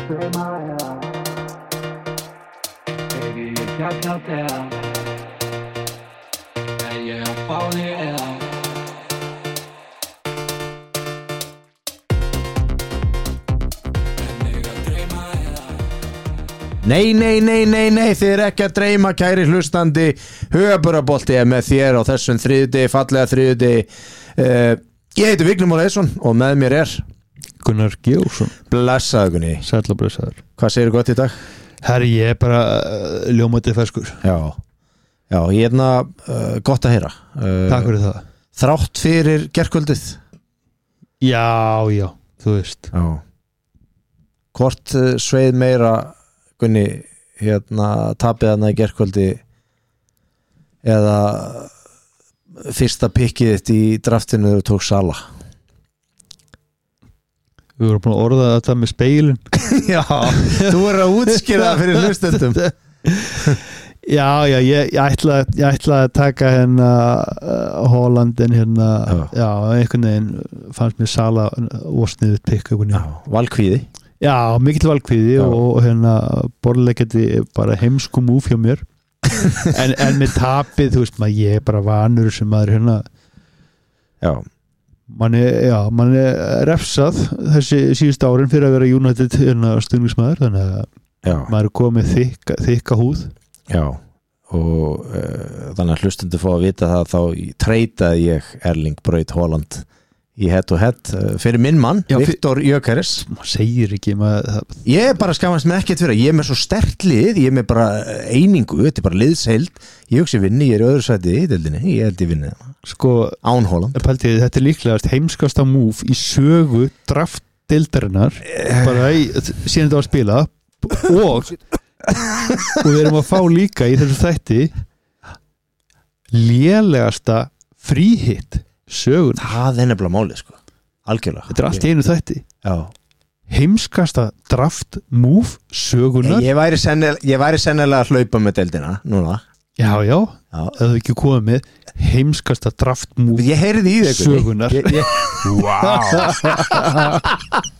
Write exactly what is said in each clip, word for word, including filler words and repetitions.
Nei, nei, nei, nei, nei, þið er ekki að dreyma kæri hlustandi, Hugaburabolti er með þér á þessum þriðjudegi, fallega þriðjudegi. uh, Ég heiti Vignir Már Eiðsson og með mér er Gunnar Gjósson. Blessaður Gunni. Sæll og blessaður. Hvað segirðu gott í dag? Herri, ég er bara uh, ljómandi ferskur. Já, já, ég er uh, gott að heyra. uh, Takk fyrir það. Þrátt fyrir gerkvöldið. Já, já, þú veist. Já. Hvort uh, sveið meira Gunni, hérna tapið hana í gerkvöldi eða fyrsta pikkið þitt í draftinu þegar þú tók Sala? Við vorum búin að orða þetta með speilin. Já, þú voru að útskýra það fyrir hlustendum. Já, já, ég, ég ætlaði ég ætlaði að taka hérna uh, Hollandin hérna, Já. já, einhvern veginn fannst mér Sala ósniðið pikk. Já, valkvíði. Já, mikill valkvíði og, og hérna borðleikandi bara heimsku múf hjá mér. en, en með tapið, þú veist maður, ég er bara vanur sem maður hérna. Já. Man er, já, man er refsað þessi síðust árin fyrir að vera United hérna stuðningsmaður, þannig að Já. maður er komið þykka, þykka húð. Já, og uh, þannig að hlustendur fá að vita það, þá treytaði ég Erling Braut Haaland í head to head uh, fyrir minn mann, Já, Viktor Gyökeres. Maður segir ekki maður, Ég er bara skamast með ekkert fyrir, ég er með svo sterkt lið, ég er með bara einingu, þetta er bara liðsheild, ég hugsi vinni, ég er í öðru sæti í deildinni, ég held ég vinni það. sko, Án Haaland. pæltið, þetta er líklegast heimskasta múf í sögu draft deildarinnar bara í, síðan þetta var að spila og og við erum að fá líka í þessu þætti lélegasta fríhitt sögun. Það er nefnilega málið, sko. Algjörlega. Þetta er allt í einu þætti. Já. Heimskasta draft move sögunar. Ég væri sennilega, ég væri sennilega að hlaupa með deildina núna. Já, já, Já. ef þú ekki komið með heimskasta draft move Ég heyrði í þig. sögunar. Ég, ég... Wow.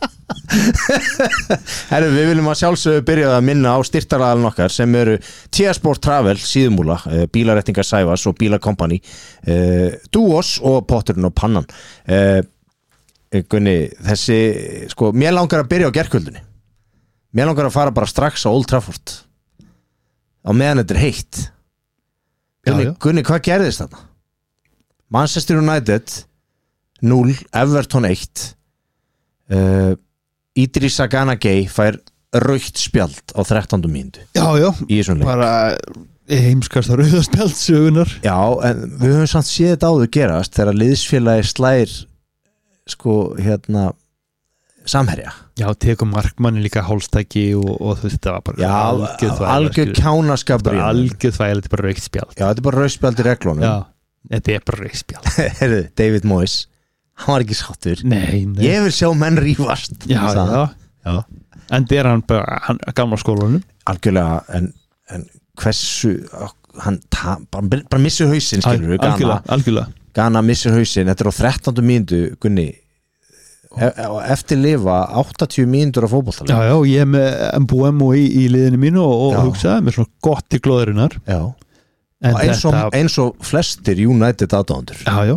Herru, við viljum að sjálfsögðu byrja að minna á styrktaraðalinn okkar sem eru T S Sport Travel, Síðumúla, Bílarettingar Sævas og Bílakompani, uh, Duos og Potturinn og Pannan. uh, Gunni, þessi sko, mér langar að byrja á gerkvöldunni. Mér langar að fara bara strax á Old Trafford á meðan þetta er heitt. Gunni, Já, já. Gunni, hvað gerðist þarna? Manchester United núll, Everton eitt. uh, Idrissa Gana Gueye fær rautt spjald á þrettándu mínútu Já, já, í þessum leik. bara heimskasta rauðaspjald sögunar. Já, en við höfum samt séð þetta áður gerast þegar liðsfélagi slær sko, hérna samherja. Já, tekum markmanni líka hálstæki og, og þú veist, þetta var bara Já, algjör kjánaskapur. algjör þvægilega, þetta er bara rautt spjald. Já, þetta er bara rautt spjald í reglunum. Já, þetta er bara rautt spjald. Herðu, David Moyes, hann var ekki sáttur. Nei, nei. Ég vil sjá menn rífast. Já, sagði já, hann. já. En það er hann bara, hann gamla skólanum. Algjörlega, en, en hversu hann ta, bara, bara missir hausinn, skilur við, Gana. Algjörlega, algjörlega. Gana missir hausinn, þetta er á þrettándu mínútu, Gunni. E eftir lifa áttatíu mínútur á fótboltaleg. Já, já, ég er með M B M í, í liðinu mínu og, Já. og hugsaði með svona gott í glóðurinnar. Já. En eins og, þetta, eins og flestir United aðdáendur. já, já,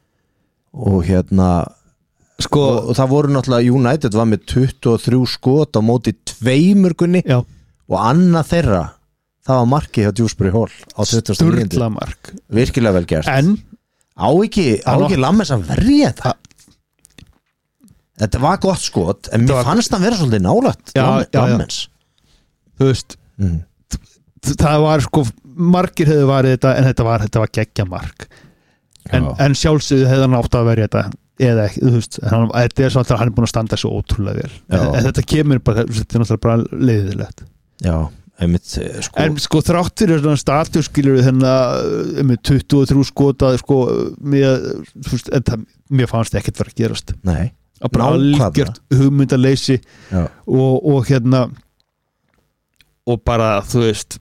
Og hérna sko, og, og það voru náttúrulega, United var með tuttugu og þrjú skot á móti tveimur, Gunni, já, og annað þeirra það var markið hjá Dewsbury Hall á tuttugasta og níundu. sturlamark. Virkilega vel gert. En, á ekki, á Hann ekki Lammes að verja þetta. Þetta var gott skot, en mér var- fannst hann vera svolítið nálægt Já, já, já. Lammens. þú veist, Mm. það var sko, margir hefðu varið þetta, en þetta var, þetta var geggja mark. En, Já. en sjálfsögðu hefði hann átt að verja þetta, eða ekki, þú veist, hann, þetta er svona að hann er búin að standa svo ótrúlega vel. Já. En, en þetta kemur bara, þetta er náttúrulega bara leiðilegt. Já, einmitt, sko, En sko þrátt fyrir svona status skilur við þennan um tuttugu og þrjú skotað sko mér, þú veist, en það, mér fannst ekkert vera að gerast. nei, Að bara Nákvæmlega. algjört hugmyndaleysi já, og, og hérna og bara þú veist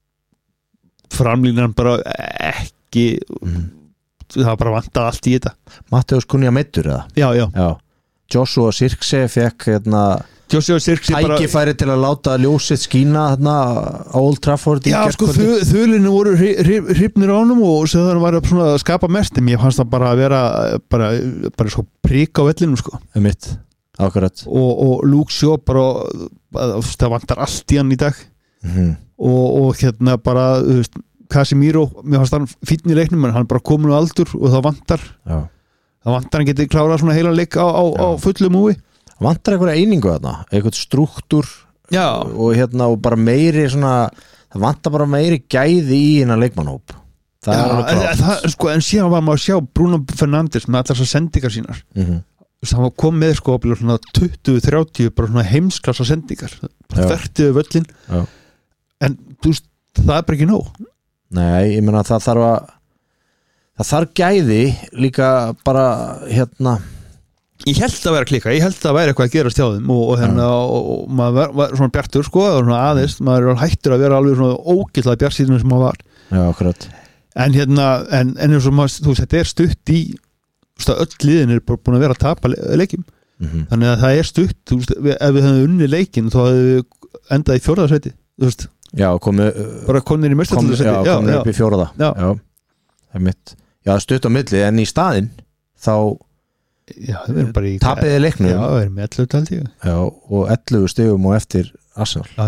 framlínan bara ekki mm. það var bara vantað allt í þetta. Matteus Kunja meiddur eða? Já, já, Já, Joshua Sirkse fekk hérna Joshua Zirkzee bara tækifæri til að láta ljósið skína þarna á Old Trafford í já sko gærkvöldi. þulinu voru hrifnir á honum og svo það var svona að skapa mest en ég fannst það bara að vera bara, bara svo prik á vellinum sko Einmitt, akkurat og, og Luke Shaw bara það vantar allt í hann í dag mm-hmm. og, og hérna bara þú veist, Casemiro, mér fannst hann fínn í leiknum en hann bara komin á aldur og það vantar já. það vantar hann getið klárað svona heila leik á, á, á fullu múi vantar einhverja einingu þarna, einhvern struktúr já. og hérna og bara meiri svona, það vantar bara meiri gæði í hennar leikmannhóp það já, er alveg en, klárt það, sko, en síðan var maður að sjá Bruno Fernandes með allar þessar sendingar sínar mm-hmm. það var kom með sko svona tuttugu til þrjátíu bara svona heimsklassa sendingar þvertiðu völlin já. en þú veist, það er bara ekki nóg nei, ég meina það þarf að það þarf gæði líka bara hérna ég held að vera að klika, ég held að vera eitthvað að gera stjáðum og, og, hérna, og, og maður var, var svona bjartur sko, svona aðeins maður er hættur að vera alveg svona ógætlega bjart síðan sem maður var já, akkurat en hérna, en, en eins og maður, þú veist, þetta er stutt í þú veist, öll liðin er bara búin að vera að tapa leikjum, mm-hmm. þannig að það er stutt þú veist, ef við hefum unni leikin þá hefum við endað í fjórðarsæti þú veist, já, komu bara konir í meistardeildarsæti já, komu upp í fjórða já, já, það er mitt já, stutt á milli, en í staðinn þá já, við erum bara í tapiði leiknum já, við erum með ellefu taldi já, og ellefu stigum og eftir Arsenal já,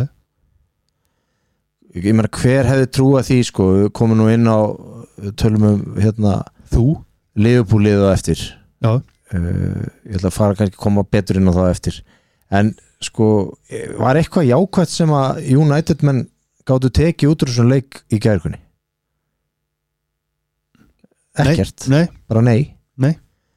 ég meina hver hefði trúað því sko, við komum nú inn á tölum um hérna þú Liverpool-lið á eftir já, uh, ég ætla að fara kannski að koma betur inn á það eftir en sko, var eitthvað jákvætt sem að United menn gáttu tekið út úr þessum leik í gærkunni ekkert, nei, bara nei nei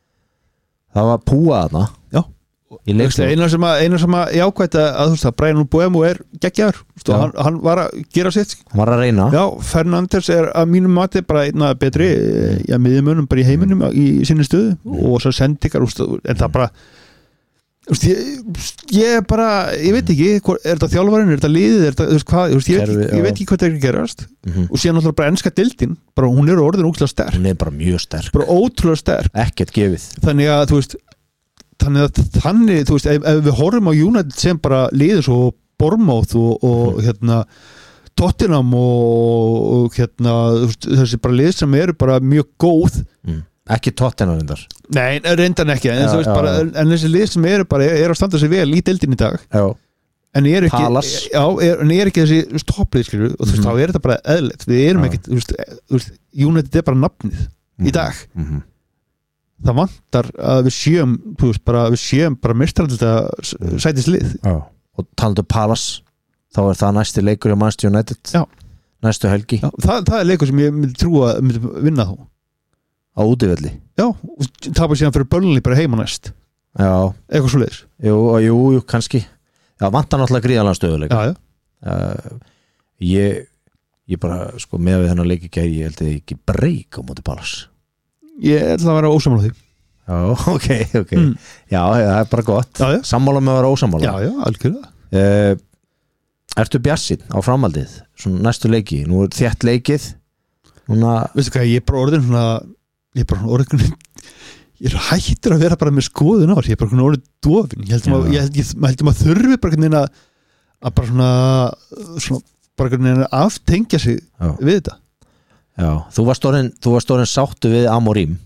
það var púa þarna já, í leiknum eina sem að, eina sem að jákvætt að, að þú veist að Brian Mbeumo er geggjaður hann, hann var að gera sitt hann var að reyna já, Fernandes er að mínum mati bara einna betri já, miðjumönnum bara í heiminum í sinni stöðu og svo sendingar en það bara Úst, ég, ég bara, ég veit ekki er þetta þjálfarinn, er þetta liðið er þetta, veist, hvað, veist, ég, veit, Kerfi, ég veit ekki hvað það er að gerast mm-hmm. og síðan náttúrulega bara enska deildin bara hún er orðin ótrúlega sterk hún er bara mjög sterk bara ótrúlega sterk ekkert gefið þannig að þú veist þannig að þannig, þú veist, ef, ef við horfum á United sem bara liðið svo Bournemouth og, og mm-hmm. hérna Tottenham og, og hérna veist, þessi bara lið sem eru bara mjög góð mm. ekki Tottenham reyndar nei, reyndan ekki en, já, veist, já, bara, já. en þessi lið sem eru bara er að standa sig vel í deildin í dag já. en ég er ekki, Palace. já, er, en ég er ekki þessi topplið skilur og þú veist, mm. þá er þetta bara eðlilegt við erum Já. ekkit, þú veist, þú veist United er bara nafnið mm. í dag mm-hmm. það vantar að við séum þú veist, bara við séum bara mestrardelda sætislið já. og talandu Palace þá er það næsti leikur hjá Manchester United já. næstu helgi já, það, það er leikur sem ég myndi trúa að myndi vinna þá á útivelli já, og tapa síðan fyrir Burnley bara heima næst já, eitthvað svo leiðis jú, jú, jú, kannski já, vantar náttúrulega gríðalega stöðuleika já, já. Uh, ég ég bara, sko, með við þennan leiki gæri ég held að ég ekki breyk á móti Palace ég ætla að vera ósammála því já, ok, ok mm. já, það er bara gott já, já. sammála með að vera ósammála já, já, algjörlega uh, ertu bjassinn á framhaldið svona næstu leiki, nú er þétt leikið núna veistu hvað, ég er bara orðin svona ég er bara orðin ég er hættur að vera bara með skoðun á ég er bara orðin dofin ég held að ég held, ég, held að þurfi bara að, að bara svona, svona bara að aftengja sig já. við þetta já, þú varst orðin, þú varst orðin sáttu við Amorim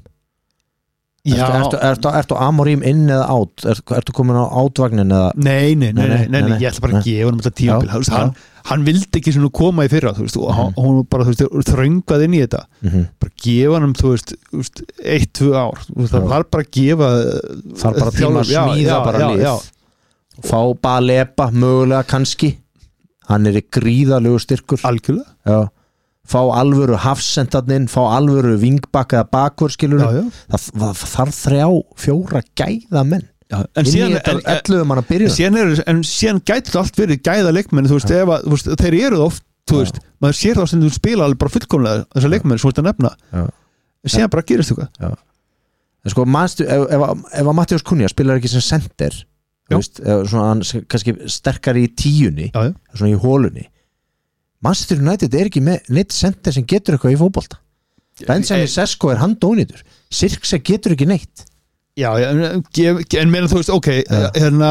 já ertu, ertu, ertu, ertu Amorim inn eða át ertu, ertu komin á átvagnin eða nei, nei, nei, nei, nei, nei, nei ég ætla bara að gefa hann um þetta tímabil já, hann, hann vildi ekki svona koma í fyrra þú veist, og hann, hann bara þú veist, þröngvað inn í þetta mm-hmm. bara gefa hann um þú veist, eitt, tvö ár veist, það var bara að gefa þarf bara tíma að smíða já, bara já, lið já. Fá Baleba mögulega kannski hann er í gríðalegu styrkur algjörlega já. Fá alvöru hafsendarninn fá alvöru vingbak eða bakur skilur já, já. Það, það þarf þrjá, fjóra gæða menn já, en síðan ellefu manna byrjun síðan er, en síðan gæti þetta allt verið gæða leikmenn þú veist, ef að, þú veist, þeir eru oft þú veist, maður sér þá sem þú spila alveg bara fullkomlega þessar leikmenn sem þú ert að nefna já. síðan bara gerist eitthvað en sko, manstu, ef, ef, ef að Mattias Cunha spilar ekki sem center þú veist, svona, hann kannski sterkar í tíunni já, já. svona í hólunni Manchester United er ekki með neitt center sem getur eitthvað í fótbolta Benjamin Sesko er handónýtur Sirkse getur ekki neitt Já, en, en meina þú veist, ok Já. hérna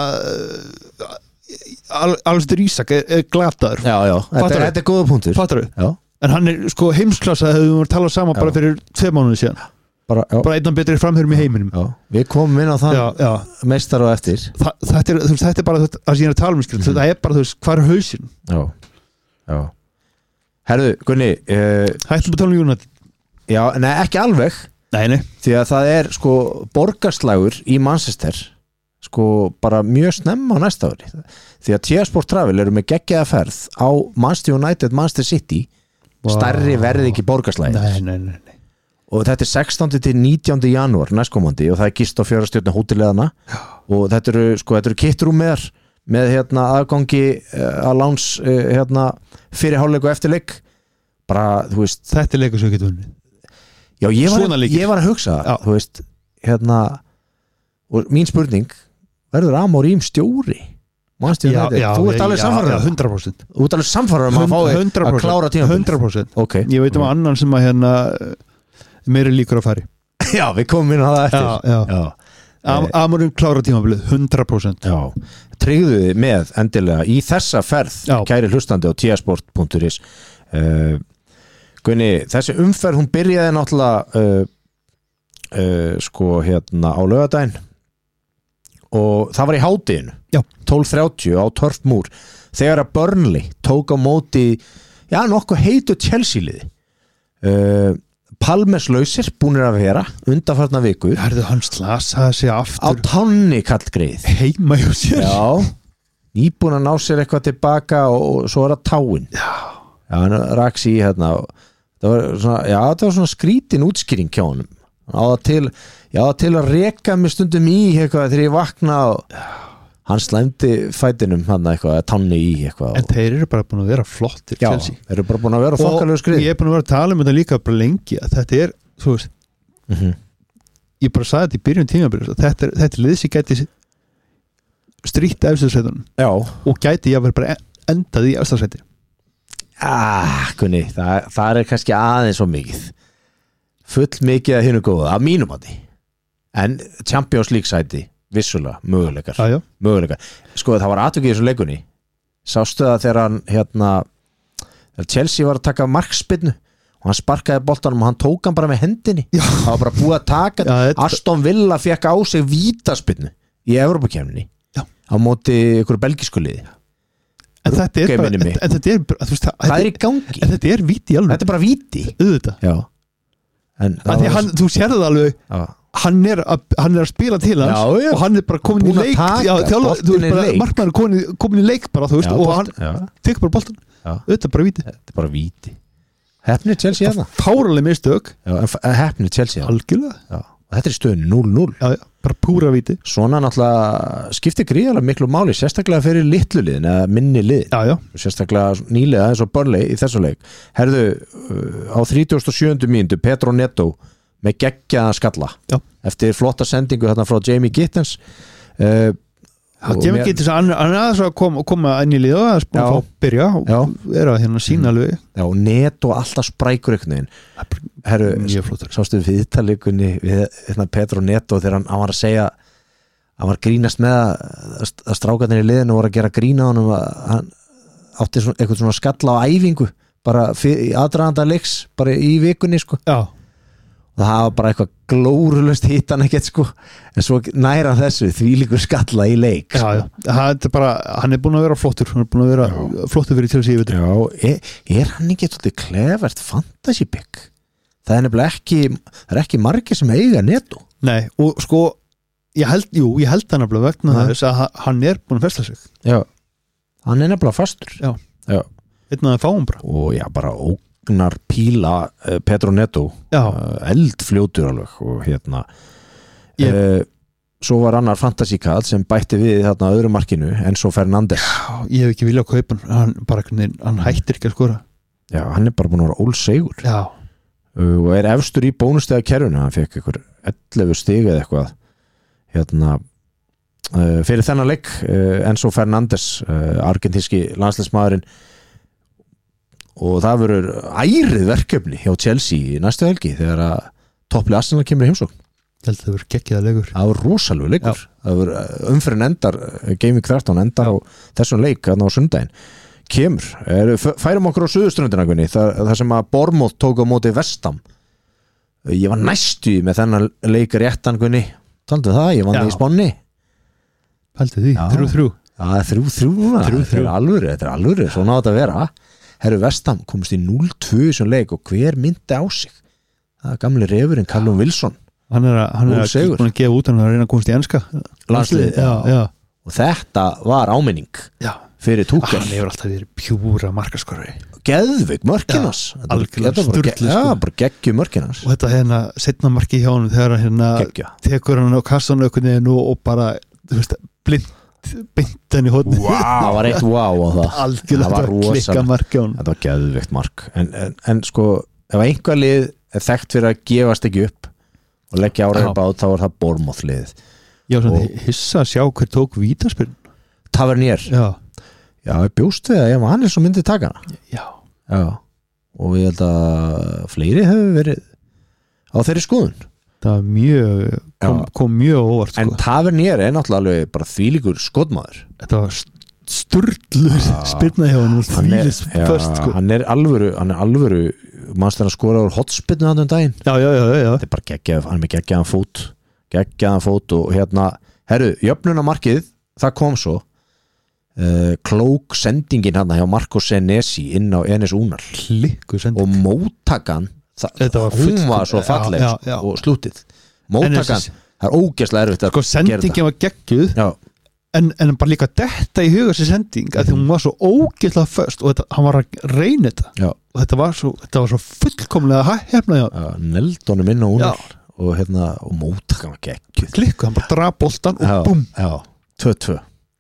Alistair Isak er, er glataður Já, já, þetta, Fattarðu? þetta er góða punktur Fattarðu? Já, En hann er sko heimsklassa hefur við talað saman bara fyrir tvei mánuði síðan bara, já, bara einnan betri framhörum í heiminum já. Við komum inn á þann já, já. meistar og eftir Þa, þetta, er, þú veist, þetta er bara þetta að ég er að tala um skil Mhm. þetta er bara, þú veist, hvað er hausinn Já, já Herðu, Gunni uh, Hættum að tala um United Já, nei, ekki alveg Nei, nei Því að það er sko borgarslagur í Manchester sko bara mjög snemma á næsta ári því að T S Sport Travel eru með geggjaða ferð á Manchester United, Manchester City Vá. stærri verði ekki borgarslagir Nei, nei, nei, nei. og þetta er sextándi til nítjándi janúar næstkomandi og það er gist á fjórastjörnu hótelleðana og þetta eru sko þetta eru kittrúmiðar með hérna aðgangi uh, að láns uh, hérna fyrir hálfleik og eftirleik bara þú veist Þetta er leikur sem við getum unnið já ég var, Svona leikir. ég var að hugsa Já. þú veist hérna og mín spurning verður Amorim stjóri Manchester United þú ert alveg já, samfærður já, hundra prósent þú ert alveg samfærður um að fá þig að klára tímabilið hundra prósent ok Ég veit um annan sem að hérna meiri líkur að fari já við komum inn á það eftir Já, já. já. Am, Amorim klára tímabilið, hundra prósent Já, tryggðu þið með endilega í þessa ferð, Já. kæri hlustandi á tsport punktur is uh, Gunni, þessi umferð hún byrjaði náttúrulega uh, uh, sko hérna á laugardaginn og það var í hádeginu Já. tólf þrjátíu á Turf Moor þegar að Burnley tók á móti já, nokkuð heitu Chelsea-liði uh, Palmers lausir búnir að vera undanfarna vikur Herðu, hann slasaði sig á aftur tánni kallgreið heima hjá sér Já, nýbúin að ná sér eitthvað tilbaka og, og svo er það táin Já. Já, hann raks í hérna og það var svona, já, það var svona skrítin útskýring hjá honum á það til, já, til að reka mig stundum í eitthvað þegar ég vakna og hann slæmdi fætinum hann eitthvað, tanni í eitthvað En þeir eru bara búin að vera flottir já, Chelsea. þeir eru bara búin að vera Og fokkalegu skrið ég er búin að vera að tala um þetta líka bara lengi að þetta er, þú veist mm -hmm. ég bara sagði þetta í byrjun tímabilið þetta er, þetta er lið sem gæti strýtt efstasætunum Já, og gæti ég að vera bara endað í efstasæti ah, kunni það, það er kannski aðeins svo mikið full mikið að hinu góða að mínum að því en Champions League sæti vissulega, möguleikar já, já. möguleikar, sko það var atvikið í þessu leikunni sástu það þegar hann hérna, þegar Chelsea var að taka markspinnu og hann sparkaði boltanum og hann tók hann bara með hendinni Já. það var bara búið að taka Já, þetta- Aston Villa fekk á sig vítaspinnu í Evrópakefninni Já. á móti ykkur belgísku liði en þetta er bara, Rugga í minni en, en þetta er bara, þú veist, það, hvað er þetta, í gangi? en þetta er víti alveg Þetta er bara víti auðvitað, Já en af því að hann, þú sérðu það alveg já. hann er, að, hann er að spila til hans Já, já. og hann er bara komin Búinn í að leik taka já, þjálfa, boltinn þú veist í bara, leik. markmaður er komin, í- komin í leik bara, þú veist, Já, og bolt- hann já. tekur bara boltan Já. auðvitað bara víti Þetta er bara víti Hefnir Chelsea hérna fáraleg mistök, Já, en f- hefnir Chelsea hérna algjörlega Já. og þetta er í stöðunni núll núll já, já, bara púra víti Svona náttúrulega skiptir gríðarlega miklu máli sérstaklega fyrir litlu liðin eða minni liðin já, já, sérstaklega nýlega eins og Burnley í þessu leik Herðu, uh, á þrítugasta og sjöundu mínútu Pedro Neto með geggjaðan skalla Já. eftir flotta sendingu þarna frá Jamie Gittens uh, það og kemur mér- ekki til þess að hann hann er aðeins að koma, koma inn í lið og aðeins búin Já. að fá að byrja og Já. er að hérna sína alveg Já, og Neto alltaf sprækur einhvern veginn Herru, mjög flottur sástu við viðtalikunni við hérna, Pedro Neto þegar hann, hann var að segja hann var að grínast með að, að strákarnir í liðinu voru að gera grína honum að hann átti svona, eitthvað svona skalla á æfingu bara fyrir, í aðdraganda leiks bara í vikunni sko já, og það var bara eitthvað glórulust hitt hann ekkert sko en svo næra þessu þvílíkur skalla í leik já, já. Það er bara, hann er búin að vera flottur hann er búin að vera já. flottur fyrir Chelsea ég veit. Já, er, er hann ekki alltaf klefert fantasy pick það er nefnilega ekki það er ekki margir sem eiga Neto Nei, og sko ég held, jú, ég held hann nefnilega vegna Nei. þess að ha- hann er búin að festa sig Já, hann er nefnilega fastur Já. Já. einn að það fáum bara og já, bara ógnar píla uh, Pedro Neto já, uh, eldfljótur alveg og hérna Ég- uh, svo var annar fantasy kall sem bætti við þarna öðru markinu Enzo Fernandes já, ég hef ekki viljað að kaupa hann hann, bara, einhvern veginn- hann hættir ekki að skora já, hann er bara búin að vera ólsegur já, uh, og er efstur í bónustega kerfinu hann fekk einhver ellefu stig eða eitthvað hérna uh, fyrir þennan leik uh, Enzo Fernandes uh, argentíski landsliðsmaðurinn og það verður ærið verkefni hjá Chelsea í næstu helgi þegar að topplið Arsenal kemur í heimsókn held að það verður geggjaða leikur það var rosalegu leikur það var umfyrin endar Gaming þrettán endar Já. á þessum leik á sundaginn kemur, er, færum okkur á suðurströndina það, það sem að Bournemouth tók á móti Vestam ég var næstu með þennan leik réttan Gunni, taldu það, ég vann það í Spánni Haldi því, þrjú þrjú Já, þrjú þrjú, þetta er alvöru þetta er alvöru, svona á þetta að vera herru Vestam komist í núll tvö í svona leik og hver myndi á sig það er gamli refurinn Callum Wilson hann er að, hann er að, að gefa út hann að reyna að komast í enska landslið já, já. og þetta var áminning já. fyrir Tuchel hann hefur alltaf verið pjúra markaskorri geðvik mörkinas algjörlega sturgli já, bara geggju mörkinas og þetta hérna setna marki hjá hann þegar hérna Geggja. tekur hann á kassan aukunni og bara, þú veist, blind beint henni hótt wow. það var eitt wow á það algjörlega það var klikka marki á hann þetta var geðvikt mark en, en, en sko, ef einhver lið er þekkt fyrir að gefast ekki upp og leggja áræður bát, þá var það Bournemouth lið já, svona og... hissa að sjá hver tók vítaspyrn Tavernier já Já, ég bjóst við að ef hann er svo myndið taka hana Já. Já og ég held að fleiri hefur verið á þeirri skoðun það var mjög kom, kom mjög óvart sko. En Tavernier er náttúrulega bara þvílíkur skotmaður þetta var sturglur spyrna hjá hann hann er, já, först, sko. hann er alvöru hann er alvöru, mannst hann að skora úr hotspinnu hann um daginn já, já, já, já. þetta er bara geggjað, hann er með geggjaðan fót geggjaðan fót og hérna herru, jöfnunamarkið, það kom svo Uh, klók sendingin hann hjá Marco Senesi inn á Enes Únar og móttakan það, hún var svo falleg já, já, já. og slútið móttakan, það er ógeðslega erfitt að sko sendingin var geggjuð en, en bara líka detta í huga sér sending að því hún var svo ógeðslega först og þetta, hann var að reyna þetta já. og þetta var svo, þetta var svo fullkomlega hefna neldónum inn á Únar og, hérna, og móttakan var geggjuð klikku, hann bara draf boltan og já, búm tvö tvö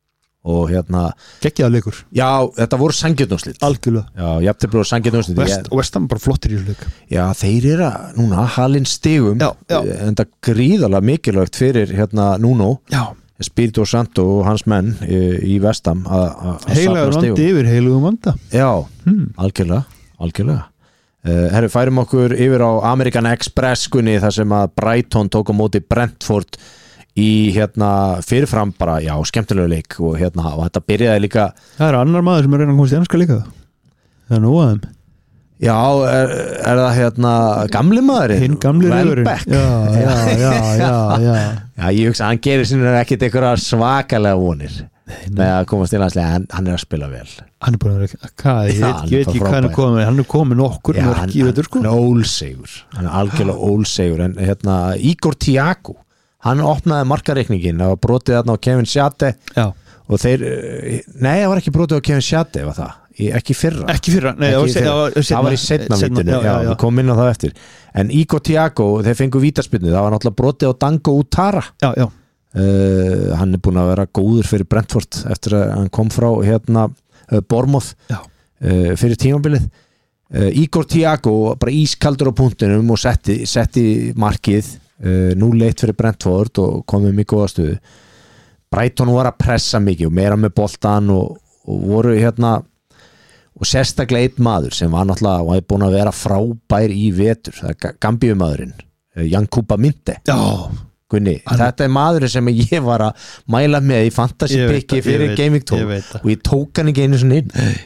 og hérna geggjaða leikur já, þetta voru sanngjarnúrslit algjörlega já, jafntefli og sanngjarnúrslit Vest, og Vestam bara flottir í þessu leik já, þeir eru að núna halinn stigum já, já. en það gríðalega mikilvægt fyrir hérna Nuno Spirito Santo og hans menn í, í Vestam heilagur vandi yfir heilugum vanda já, hmm. algjörlega algjörlega uh, herru, færum okkur yfir á American Express Gunni þar sem að Brighton tók á móti Brentford í hérna fyrirfram bara, já, skemmtilegu leik og hérna, og þetta byrjaði líka það er annar maður sem er reyna að komast í ennska líka það er nú að þeim já, er, er það hérna gamli maðurinn? hinn gamli reyðurinn já, já, já, já, já já, ég hugsa, hann gerir sinni ekkit einhverja svakalega vonir með að komast í landslega, hann, hann er að spila vel hann er búin að vera, hvað, ég veit, ég veit ekki hvað hann er komið hann er komið nokkur já, mörk, hann, ég veit sko hann er ólsegur hann er algjörlega ólsegur en hérna, Igor Thiago hann opnaði markareikningin og brotið þarna á Kevin Sjate og þeir, nei það var ekki brotið á Kevin Sjate var það, ekki fyrra ekki fyrra, nei ekki það var, fyrra. það var í setna vitinu, já, við komum inn á það eftir en Igor Thiago, þeir fengu vítaspyrnu það var náttúrulega brotið á Dango Utara já, já uh, hann er búin að vera góður fyrir Brentford eftir að hann kom frá hérna uh, Bournemouth uh, fyrir tímabilið uh, Igor Thiago bara ískaldur á punktinum og setti, setti markið Uh, núll eitt fyrir Brentford og komum í góða stöðu Brighton voru að pressa mikið og meira með boltan og, og voru hérna og sérstaklega einn maður sem var náttúrulega var búin að vera frábær í vetur það er Gambíumaðurinn uh, Yankuba Minte Gunni, þetta er maðurinn sem ég var að mæla með í fantasy picki fyrir Gaming tól og ég tók hann ekki einu svona inn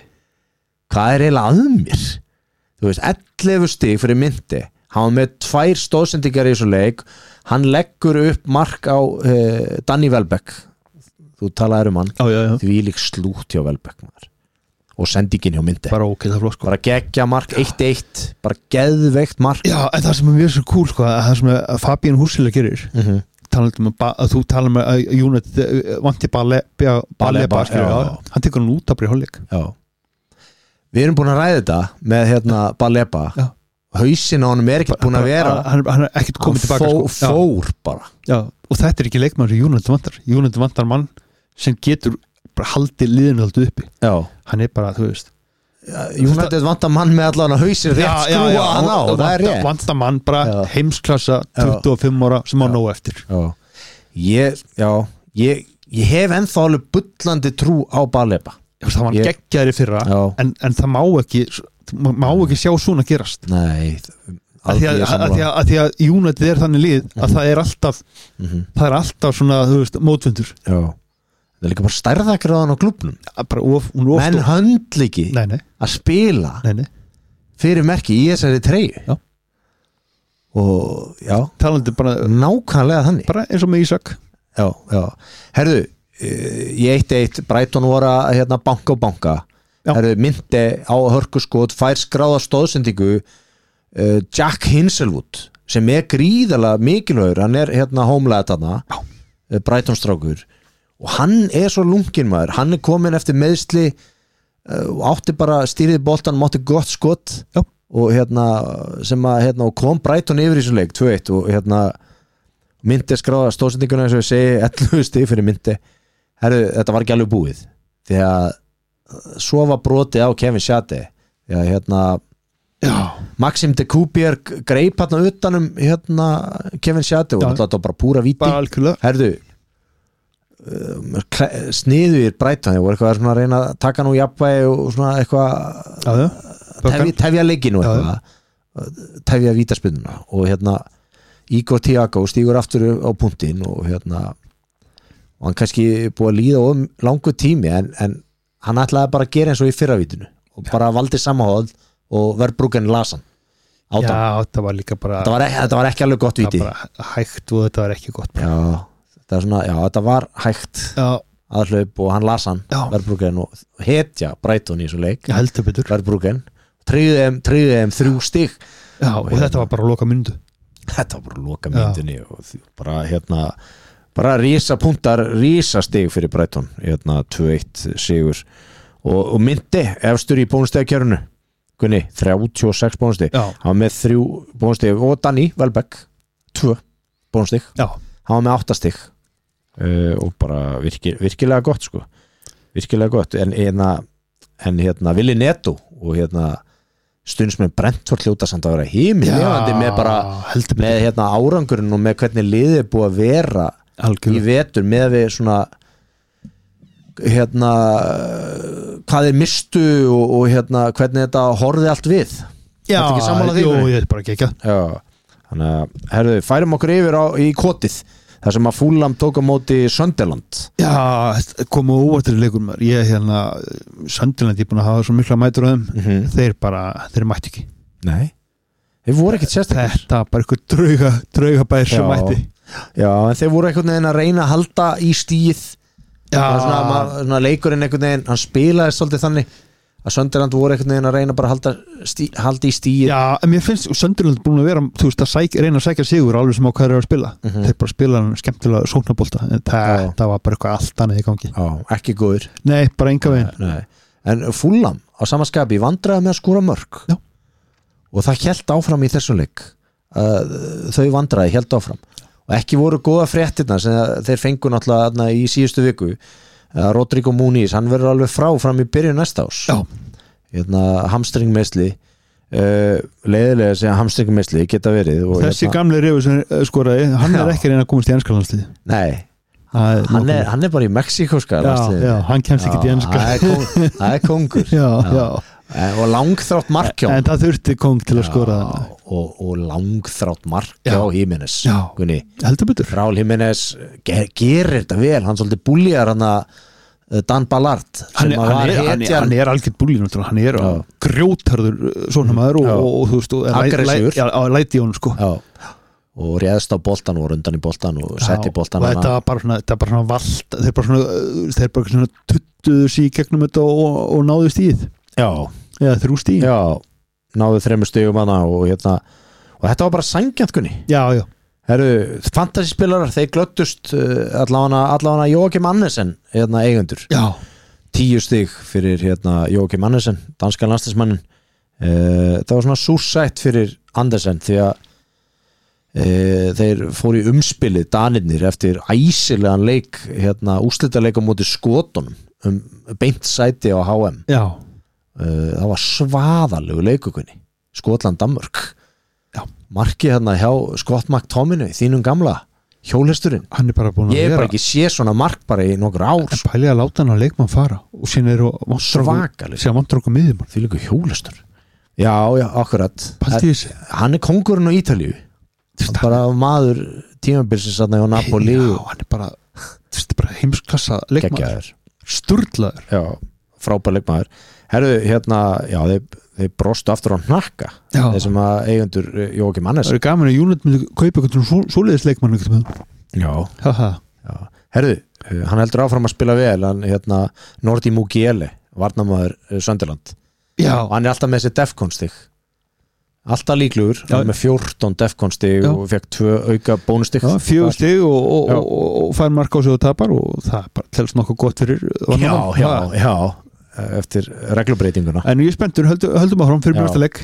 hvað er eiginlega að mér þú veist, ellefu stig fyrir Minte hann var með tvær stóðsendingar í þessu leik hann leggur upp mark á uh, Danny Welbeck þú talaður um hann já, já, já. því lík slút hjá Welbeck maður. og sendingin hjá Myndi bara, okay, flott, sko. bara geggja mark, eitt eitt bara geðveikt mark já, en það sem er mjög svo cool sko, það sem Fabian Húsila gerir mm -hmm. um að þú tala með að United vanti Baleba, Baleba hann tekur hann út að byrja hálfleik við erum búin að ræða þetta með hérna Baleba já hausin á honum er ekki búin að vera hann, hann er ekkert komið tilbaka fó, sko. fór bara já, og þetta er ekki leikmann sem United vantar United vantar mann sem getur bara haldið liðinu haldið uppi já. hann er bara, þú veist já, United vantar mann með allan að hausin rétt skrúa hann á, það er rétt vantar mann bara já. heimsklassa tuttugu og fimm ára sem á nóg eftir já. Ég, já, ég, ég hef ennþá alveg bullandi trú á Baleba það var hann geggjaður í fyrra en, en það má ekki má ekki sjá svona gerast nei, að því að, að, því að, að því að United er þannig lið að mm-hmm. það er alltaf mm-hmm. það er alltaf svona, þú veist, mótfundur já, það er líka bara stærðagraðan á klúbbnum of, menn höndl ekki nei, nei. að spila nei, nei. fyrir merki í þessari treyju já. og já talandi bara nákvæmlega þannig bara eins og með Ísak já, já, herðu í eitt eitt Brighton voru að hérna, banka og banka herðu, myndi á hörkuskot fær skráða stóðsendingu uh, Jack Hinselwood sem er gríðalega mikilvægur hann er hérna hómlega þarna uh, Brighton strákur og hann er svo lungin maður, hann er komin eftir meðsli uh, og átti bara stýrið boltan, mátti gott skot já. Og hérna sem að hérna, kom Brighton yfir í svo leik tvö eitt og hérna myndi skráða stóðsendinguna eins og ég segi ellefu stig fyrir myndi herru, þetta var ekki alveg búið því að svo var broti á Kevin Shade því að hérna já. Maxim de Kubier greip hérna utanum hérna Kevin Shade og þetta var bara púra víti herru um, sniðugir Brighton þeir voru eitthvað að reyna að taka nú jafnvægi og svona eitthvað tefja, tefja leikinu eitthvað tefja vítaspyrnuna og hérna Igor Thiago stígur aftur á punktinn og hérna og hann kannski búið að líða um langu tími en, en hann ætlaði bara að gera eins og í fyrravítinu og bara valdi samahóð og Verbruggen lasan já, þetta var líka bara þetta var, ekki, þetta var ekki alveg gott víti þetta var bara hægt og þetta var ekki gott já, þetta, svona, já, þetta var hægt já. aðhlaup og hann lasan Verbruggen og hetja Brighton í svo leik Verbruggen, tryggði þeim, tryggði þeim þrjú stig já, og, og hérna, þetta var bara að loka myndu þetta var bara að loka myndunni og bara hérna bara rísa punktar, rísa stig fyrir Brighton hérna tvö eitt sigur og, og myndi efstur í bónustegakjörnu Gunni, þrjátíu og sex bónusteg hann var með þrjú bónusteg og Danny Welbeck, tvö bónusteg hann var með átta stig uh, og bara virki, virkilega gott sko virkilega gott en, en, en hérna Willi Neto og hérna stunds með Brentford hljóta samt að vera hímilefandi með bara með hérna árangurinn og með hvernig liðið er búið að vera algjörlega. Í vetur með við svona hérna hvað þeir mistu og, og hérna hvernig þetta horfði allt við já, jú, ég er bara ekki ekki þannig að, herðu, færum okkur yfir á, í kotið þar sem að Fulham tók á móti Sunderland já, komu óvartir leikur ég hérna, Sunderland ég er búin að hafa svo mikla mætur á þeim mm-hmm. þeir bara, þeir mætti ekki nei, þeir voru ekkert sérstaklega þetta bara eitthvað drauga, draugabær sem mætti já, en þeir voru einhvern veginn að reyna að halda í stíð svona, maður, svona leikurinn einhvern veginn hann spilaði svolítið þannig að Sunderland voru einhvern veginn að reyna bara að halda, stí, halda í stíð já, en mér finnst Sunderland búin að vera þú veist að sæk, reyna að sækja sigur alveg sem á hvað er að spila mm-hmm. þeir bara spila skemmtilega sóknarbolta en það, það var bara eitthvað allt annað í gangi já, ekki góður nei, bara enga veginn en Fulham á samanskapi vandræði með að skora mörg já. Og það hélt áfram í þessum leik uh, þau vandræði hélt áfram og ekki voru góða fréttirna sem þeir fengu náttúrulega í síðustu viku Rodrigo Muniz, hann verður alveg frá fram í byrjun næsta ás hérna, hamstringmeisli uh, leiðilega að segja hamstringmeisli geta verið og, þessi hérna, gamli reyfu sem skoraði hann já. Er ekki reyna að komast í enska landslið nei, hann er, hann er bara í Mexíkoska landslið hann kemst ekki til enska það er kongur já, já. og langþrátt markjá en það þurfti kong til að skora og, og langþrátt markjá Jimenez heldur betur Raúl Jimenez ger, gerir þetta vel hann svolítið búljar hann að Dan Ballard hann er, hann er, hann er, hann er algjörð búlín hann er grjótharður svona maður og, og, og þú veist aggressífur að læti hún sko já. Og réðst á boltan og rundan í boltan og setti boltan og þetta var bara svona, þetta bara svona vald þeir bara svona, þeir bara svona tuttuðu sig í gegnum þetta og, og náðu stíð já, já þrjú stíð já, náðu þremur stígum hana og hérna og þetta var bara sangjant kunni já, já herru, fantasyspilarar, þeir glöttust uh, allavega, allavega Jóakim Annesen hérna eigendur já. tíu stíg fyrir hérna Jóakim Annesen danskan landsliðsmannin uh, það var svona súrsætt fyrir Andersen því að uh, þeir fóru í umspilið danirnir eftir æsilegan leik hérna úrslitaleik á móti Skotunum um beint sæti á H M já uh, það var svaðalegu leikukunni Skotland Danmörk markið hérna hjá Scott McTominay þínum gamla hjólhesturinn hann er bara búin að ég er vera bara ekki sé svona mark bara í nokkur ár en pæli að láta hann að leikmann fara og síðan eru svakalega síðan vantur okkur miðjumann því líka hjólhestur Já, já, akkurat Pælti í þessu. Hann er kóngurinn á Ítalíu Hann bara maður tímabilsins þarna hjá Napoli Já, og hann er bara, þú veist, bara heimsklassa leikmaður, geggjaður. sturlaður. Já, frábær leikmaður Herðu, hérna, já, þeir, þeir brostu aftur á hnakka Já. þeir sem að eigendur Jóakim Hannes Það er gaman að Júnat myndi kaupa eitthvað svo, svoleiðis leikmann eitthvað með. Já, Haha. já Herðu, hann heldur áfram að spila vel hann, hérna, Nordi Mugiele varnamaður Sönderland Já. og hann er alltaf með þessi defkonstig alltaf líklugur, Já. hann er með fjórtán defkonstig Já. og fekk tvö auka bónustig Já, fjögur stig og, og, Já. og, og fær mark á sig og tapar og það er bara telst nokkuð gott fyrir já, varnarmann. já, Ha. já eftir reglubreitinguna En ég er spenntur, höldum, höldum að fram fyrir Já. mjögsta leik.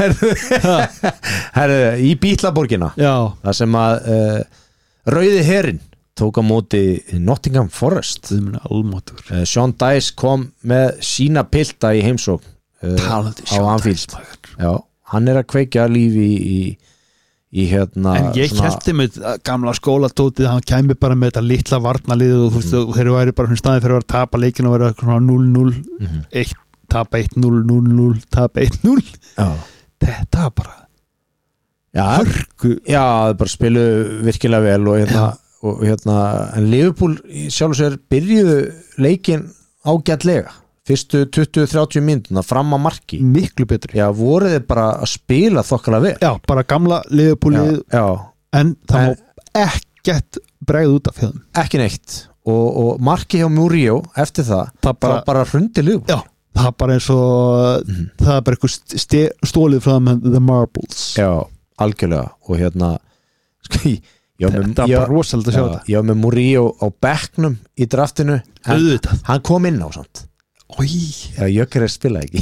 Herðu, í Bítlaborgina Já, það sem að uh, Rauði herinn tók á móti Nottingham Forest þau muni almáttur. uh, Sean Dice kom með sína pilta í heimsókn uh, Talandi á Anfield já, hann er að kveikja lífi í, í, í hérna En ég svona- held með gamla skólatótið, hann kæmi bara með þetta litla varnalið og þú veist, mm. þeir væri bara hún staðið fyrir að vera að tapa leikinu og vera svona núll núll, Mhm. eitt, tapa eitt núll, núll núll, tapa eitt núll. já, Þetta var bara já, hörku. já, það bara spilu virkilega vel og hérna, og hérna en Liverpool í sjálf og sér byrjuðu leikin ágætlega fyrstu tuttugu til þrjátíu mínútuna fram að marki Miklu betri. já, voru þið bara að spila þokkalega vel Já, bara gamla liðupúlið, já, en það En- má ekkert bregð út af þeim. ekki neitt og, og marki hjá Murillo eftir það, Það bara, bara, bara hrundi Liverpool já, það er bara eins og Mhm. það er bara eitthvað st stólið frá það með The Marbles. já, algjörlega og hérna sko, ég var með- Þetta er ég- bara rosalega að sjá já, þetta. ég var með Murillo á bekknum í draftinu en Auðvitað. hann kom inn á samt Ói. já, Jökkeres spilaði ekki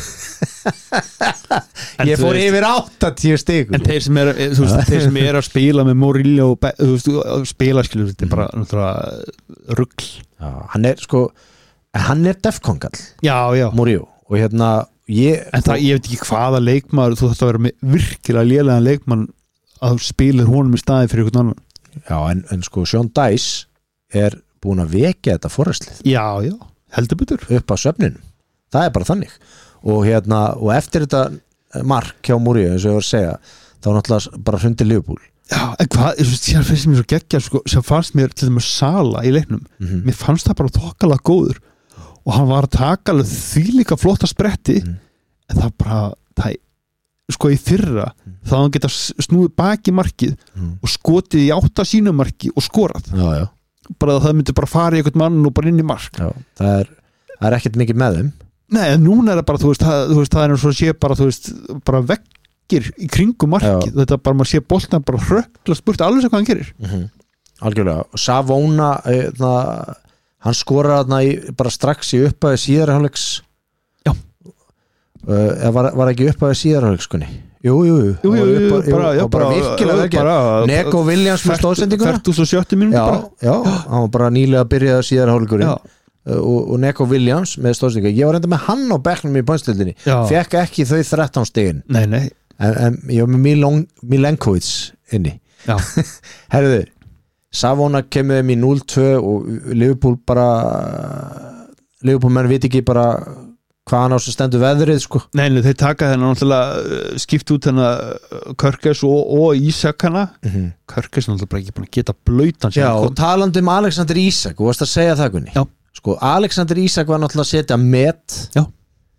En ég þú fór veist- yfir áttatíu stig En þeir sem er, þú veist, þeir sem er að spila með Murillo og Be- þú veist, að spila skilur, þetta er bara náttúrulega rugl. já, hann er sko hann er defkongall, Já, já. Murillo og hérna ég, En það, ég veit ekki hvaða leikmaður, þú þarft að vera með virkilega lélegan leikmann að spila honum í staði fyrir einhvern annan. já, en, en sko Sean Dice er búin að vekja þetta forrestlið Já, já, heldur betur. upp á svefninum, það er bara þannig og hérna, og eftir þetta mark hjá Murillo, eins og ég var að segja þá náttúrulega bara hrundi Liverpool Já, en hvað, þú veist, sér finnst mér svo geggja sko, sem fannst mér til dæmis Sala í leiknum, mm mér fannst það bara þokkalega góður og hann var að taka alveg því líka flotta spretti Mhm. en það bara, það sko í fyrra, þá hann geta snúið baki markið mm. og skotið í átta sínumarki og skorað já, já, bara að það myndi bara fara í einhvern mann og bara inn í mark. já, það er það er ekkert mikið með þeim Nei, en núna er það bara, þú veist, það, þú veist, það er eins og sé bara, þú veist, bara veggir í kringum markið, Já. þetta bara, maður sé boltan bara hrökkla spurt alveg sem hvað hann gerir. mm -hmm. algjörlega, og Savona eh, það, hann skorar þarna í, bara strax í upphæði síðarháleiks Já. uh, eða var, var ekki upphæði síðarháleikskunni jú, jú, jú, Jú, jú, Það var jú, upphaf- bara, já, og bara bara, virkilega vel gert. bara, Neko Williams með stóðsendinguna fertugasta og sjötta mínútu já, bara. já, hann var bara nýlega að byrja síðarháleikurinn Já, og, og Neko Williams með stóðsendingu, ég var reynda með hann á bekknum í bænstöldinni, já. fekk ekki þau þrettán stigin, Nei, nei, en, en ég var með Milan, Milenkovic inni já. herðu, Savona kemur þeim í núll tvö og Liverpool bara Liverpool menn veit ekki bara hvað hann á sem stendur veðrið sko. Nei, nei, þeir taka þennan náttúrulega skipt út þennan Körkes og, og Ísak hana. mm -hmm. Körkes er náttúrulega bara ekki búin að geta blöytan Já, og talandi um Alexander Isak, þú varst að segja það Gunni Já. sko, Alexander Isak var náttúrulega að setja met Já.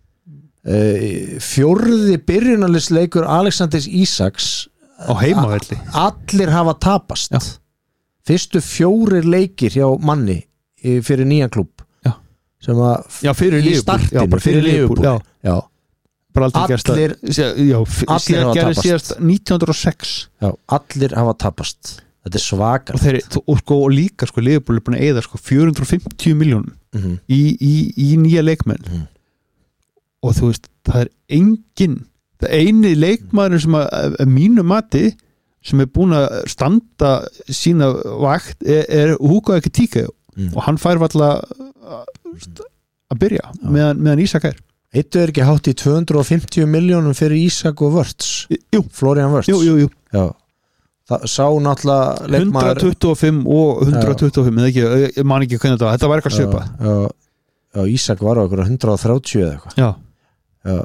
uh, fjórði byrjunarlisleikur Alexander Isaks á heimavelli. allir hafa tapast Já. fyrstu fjórir leikir hjá manni í- fyrir nýjan klúbb Já. sem að Já, fyrir í Liverpool. startinu, Já, bara fyrir Liverpool. Já, já, bara aldrei gerst Allir- að, já, allir síðan hafa gerði tapast. síðast nítján hundruð og sex já, allir hafa tapast þetta er svakar og, þeir, og, sko, og líka sko Liverpool er búin að eyða sko fjögur hundruð og fimmtíu miljónum mm -hmm. í, í, í nýja leikmenn Mhm. og þú veist, það er engin það eini leikmaður sem að, að, að mínu mati sem er búin að standa sína vakt er, er Hugo Ekitike mm. og hann fær valla að, að byrja meðan, meðan Ísak er Eittu er ekki hátt í tvö hundruð og fimmtíu miljónum fyrir Ísak og Wörts jú, Florian Wörts jú, jú, jú. Já. það sá náttúrulega leikmaður hundrað tuttugu og fimm og hundrað tuttugu og fimm eða ekki, ég- ég man ekki hvernig þetta var þetta var eitthvað svipað já, já, já, Ísak var á eitthvað hundrað og þrjátíu eða eitthvað já. já,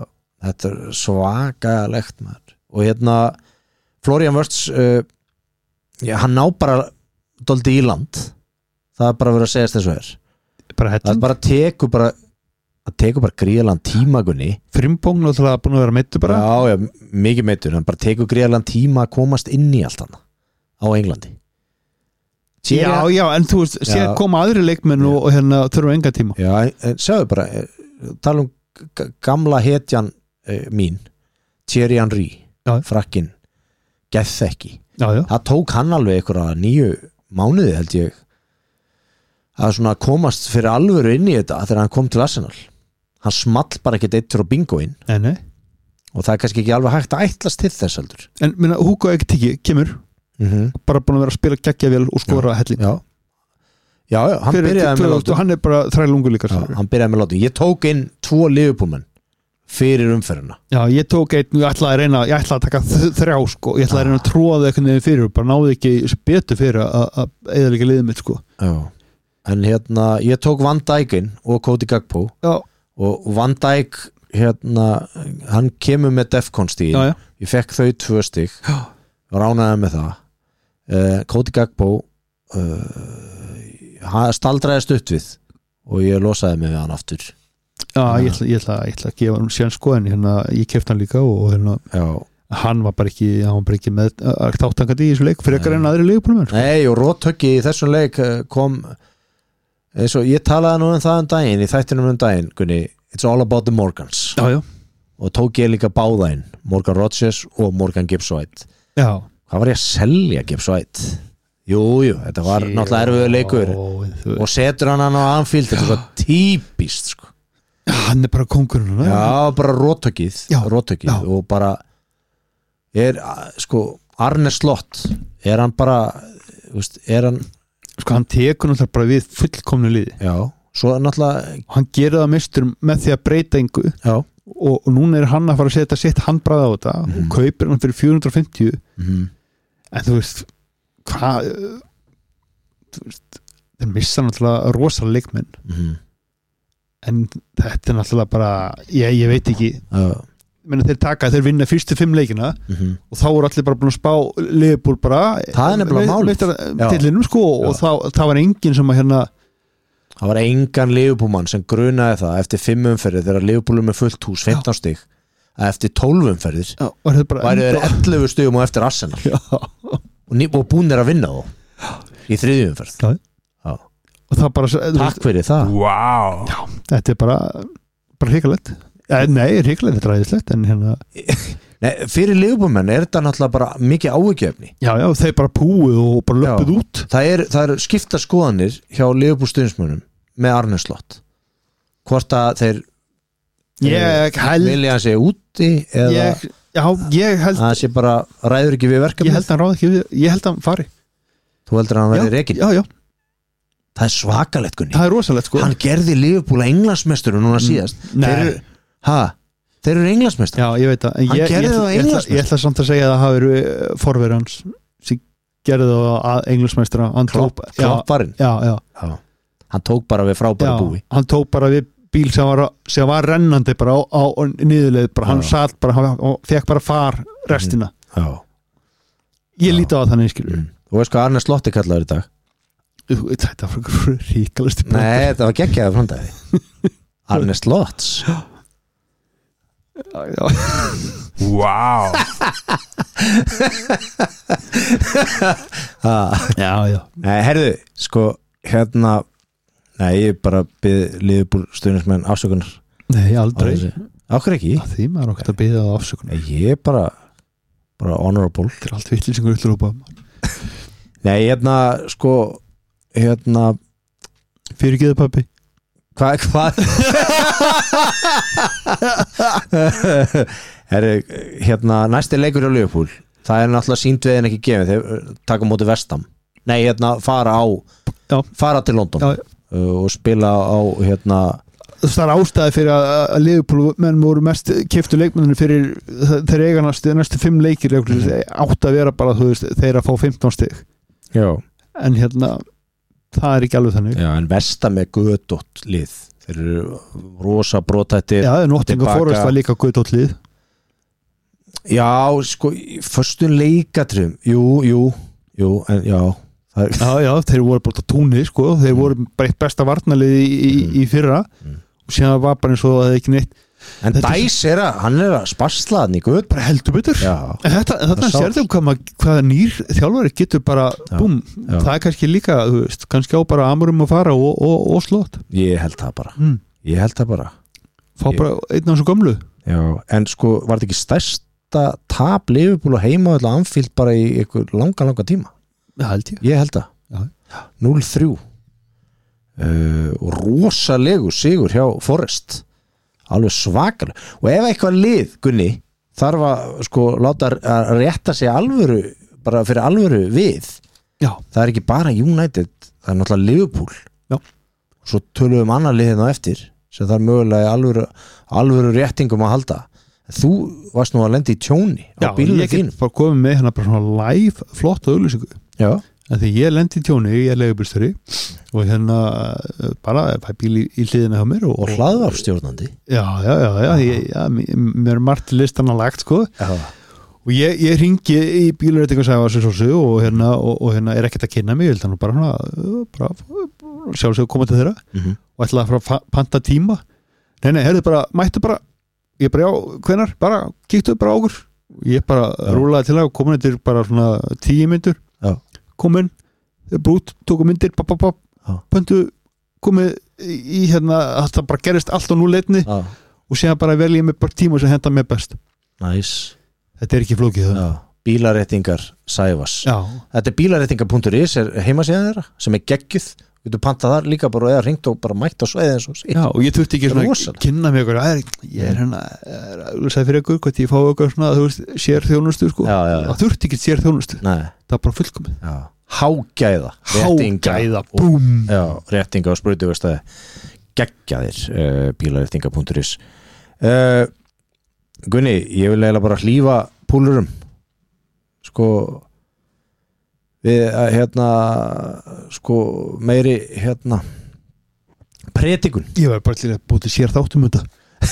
þetta er svakalegt maður. Og hérna Florian Wirtz uh, já, hann ná bara dálítið í land, það er bara verið að segja þessu er bara það bara tekur bara það tekur bara gríðalan tímagunni Frimpong náttúrulega búin að vera meittur bara já, já, mikið meittur, hann bara tekur gríðalan tíma að komast inn í allt hann á Englandi Sér, já, já, en þú veist, sér koma aðri leikmenn og, og hérna þurfa enga tíma já, en sjáðu bara, tala um gamla hetjan eh, mín Thierry Henry, frakkin geð ekki, já, já. það tók hann alveg einhverja nýju mánuði held ég að svona komast fyrir alvöru inn í þetta þegar hann kom til Arsenal hann small bara ekkert eitt fyrir bingoinn nei. og það er kannski ekki alveg hægt að ætlast til þess heldur en minna, Hugo Ekitiki kemur mm-hmm. bara búin að vera að spila geggja vel og skora helling já, já, já hann fyrir, byrjaði með látum hann er bara þrælungur líka já, hann byrjaði með látum, ég tók inn tvo Liverpoolmenn fyrir umferðina já, ég tók einn, ég ætlaði að reyna ég ætlaði að taka þrjá, sko, ég ætlaði að reyna að tróða eitthvað niður fyrir, bara náði ekki betur fyrir að eðalega liðið mitt, sko já, en hérna ég tók Van Dijkin og Cody Gakpo já. og Van Dijk hérna, hann kemur með Defcon stíl, ég fekk þau tvö stík og ránaði með það uh, Cody Gakpo uh, staldraði stutt við og ég losaði mig við hann aftur já, ég ætla, ég ætla, ég ætla að gefa hann síðan sko en hérna, ég kefti hann líka og hérna, já. hann var bara ekki hann var bara ekki með þáttangandi í þessu leik fyrir ekkert en aðri leikbólum nei, og róttökki í þessum leik kom eins og ég talaði nú um það um daginn í þættinum um daginn, Gunni it's all about the Morgans já, já. og tók ég líka báða inn Morgan Rodgers og Morgan Gibbs White já. hvað var ég að selja Gibbs White jújú, jú, þetta var Sjö, náttúrulega erfiður leikur þú... og setur hann hann á Anfield þetta er svo típist sko. já, hann er bara kongurinn já, bara róttökið, róttökið og bara er, sko, Arne Slott er hann bara veist, er hann sko hann tekur náttúrulega bara við fullkomnu liði já, svo náttúrulega hann gerir það mestur með því að breyta engu já og, og núna er hann að fara að setja sitt handbragð á þetta mm. og kaupir hann fyrir fjögur hundruð og fimmtíu mm. en þú veist hvað þú veist, þeir missa náttúrulega rosalega leikmenn mm. en þetta er náttúrulega bara ég, ég veit ekki já Menni, þeir taka, þeir vinna fyrstu fimm leikina mm-hmm. og þá voru allir bara búin að spá Liverpool bara það er nefnilega málið tillinum sko já. Og þá, það var enginn sem að hérna það var engan Liverpoolmann sem grunaði það eftir fimm umferðir þegar Liverpool er með fullt hús fimmtán stig að eftir tólf umferðir væri þeir ellefu stigum og eftir Arsenal og, ný, og búin er að vinna þá í þriðju umferð já. Já. og það bara takk fyrir það wow. já, þetta er bara bara hrikalegt Ja, nei, ríklega þetta er ræðislegt en hérna nei, fyrir Liverpoolmenn er þetta náttúrulega bara mikið áhyggjefni já, já, þeir bara púið og bara löpuð út það er, það er skipta skoðanir hjá Liverpool stuðningsmönnum með Arne Slott hvort að þeir ég held vilja hann segja úti eða ég, já, ég held það sé bara ræður ekki við verkefni ég held hann ráð ekki við, ég held hann fari þú heldur að hann verði rekin já, já það er svakalegt Gunni það er rosalegt sko hann gerði Liverpool að Englandsmeistur núna síðast mm, þeir eru Ha, þeir eru Englandsmeistar já, ég veit það hann ég, gerði ég, það að ég, Englandsmeistar ég ætla samt að segja að það hafi verið forverið hans sem gerði það að Englandsmeistra klopparinn já, já. Já. hann tók bara við frábæra búi hann tók bara við bíl sem var, sem var rennandi bara á, á, á niðurleið bara, hann satt bara og fekk bara far restina já. ég líti á það þannig skilur mm. og veist hvað Arne Slotti kallaður í dag þetta var ríkalast nei, þetta var geggjaður framdæði Arne Slotts já, já. wow já, já nei, herðu, sko, hérna nei, ég bara byrði Liverpool stuðningsmenn afsökunar nei, aldrei áhverju ekki? að því maður okkur að byrja það afsökunar ég bara bara honorable þetta er allt vittlýsingur ytterlópa nei, hérna, sko hérna fyrirgeðu pabbi hvað hvað herru, hérna næsti leikur á Liverpool það er náttúrulega sínt við en ekki gefið þeir taka móti Vestam nei, hérna fara á já. fara til London já. og spila á hérna það er ástæði fyrir að Liverpool menn voru mest keyptu leikmennir fyrir þeir eiga næstu, næstu fimm leikir mm. átt að vera bara þú veist þeir að fá fimmtán stig já. en hérna það er ekki alveg þannig já, en Vestam er gödótt lið þeir eru rosa brotættir Já, Nottingham Forest var líka guð tóttlið Já, sko, förstum leikatrum jú, jú, jú en já það... Já, já, þeir voru bara túnið, sko þeir voru bara eitt besta varnalið í, í, mm. í fyrra mm. og síðan var bara eins og það ekki neitt En Dæs er að, hann er að sparsla hann í guð bara heldur betur Já, Þetta, þetta sérðum hvað, mað, hvað nýr þjálfari getur bara, já, búm já. það er kannski líka, þú veist, kannski á bara amurum að fara og, og, og slótt Ég held það bara mm. Ég held það bara Fá ég... bara einn af þessu gömlu Já, en sko, var þetta ekki stærsta tap Liverpool og heima öll Anfield bara í ykkur langa, langa tíma Það held ég Ég held það Já. núll þrjú uh, rosalegu sigur hjá Forest alveg svakar og ef eitthvað lið, Gunni þarf að sko láta að rétta sig alvöru, bara fyrir alvöru við, Já. það er ekki bara United, það er náttúrulega Liverpool Já. svo tölum við um annar liðin á eftir sem það er mögulega alvöru, alvöru réttingum að halda þú varst nú að lenda í tjóni á Já, bílunum ég þínum get bara komið með hérna bara svona live flott auðlýsingu Já. Því ég lendi í tjóni, ég er leigubílstjóri og hérna bara fæ bíl í, í hliðina hjá mér og, og hlaðvarpstjórnandi Já, já, já, já, ég, já mér er margt listana lagt sko Já. og ég, ég ringi í bílurreitingarsæfas og hérna, og, og hérna er ekkert að kynna mig, ég held að nú bara svona bara sjálfsög koma til þeirra mm-hmm. og ætla að fara að panta tíma nei, nei, herðu bara, mættu bara ég bara, já, hvenar, bara, kíktu bara á okkur ég bara rúlaði til að koma til bara svona tíu myndur Já. komin, brút, tóku myndir pop, pop, pop, pöntu komið í hérna, það bara gerist allt á núleitni Já. og séðan bara velja mig bara tíma sem henda mér best Nice. Þetta er ekki flókið það. Bílaréttingar Sævas. Já. Þetta er bílaréttingar punktur is er heimasíðan þeirra sem er geggjuð. Þú getur pantað þar líka bara eða ringt og bara mætt á sveiði eins og sitt. Já, og ég þurfti ekki svona Rosalega. kynna mig ykkur, að ég er hérna að segja fyrir ykkur hvort ég fá ykkur svona, þú veist, sér þjónustu sko. Já, já, já. Það þurfti ekki sér þjónustu. Nei. Það er bara fullkomið. Já. Hágæða. Hágæða, búm. Já, réttinga og sprautuverstaði. Geggjaðir uh, bílaréttingar punktur is. Uh, Gunni, ég vil eiginlega bara hlífa púlurum. Sko við hérna sko meiri hérna predikun. Ég var bara til að búti sér þáttum þetta.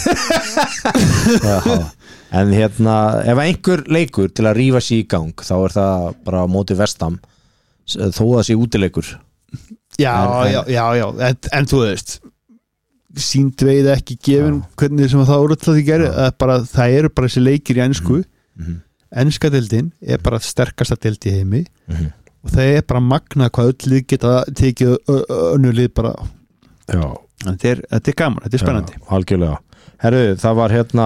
Já, en hérna ef einhver leikur til að rífa sig í gang þá er það bara á móti Vestam þó að það sé útileikur. Já, en, en, já, já, já en, en þú veist sínt veið ekki gefin já. Hvernig sem það úrútlaði gerir bara, það eru bara þessi leikir í ensku mm-hmm. Enska deildin er bara sterkasta deild í heimi mm-hmm. og það er bara magna hvað öll lið geta tekið önnur lið bara já. Þetta er, þetta er gaman, þetta er spennandi já, algjörlega. Herru, það var hérna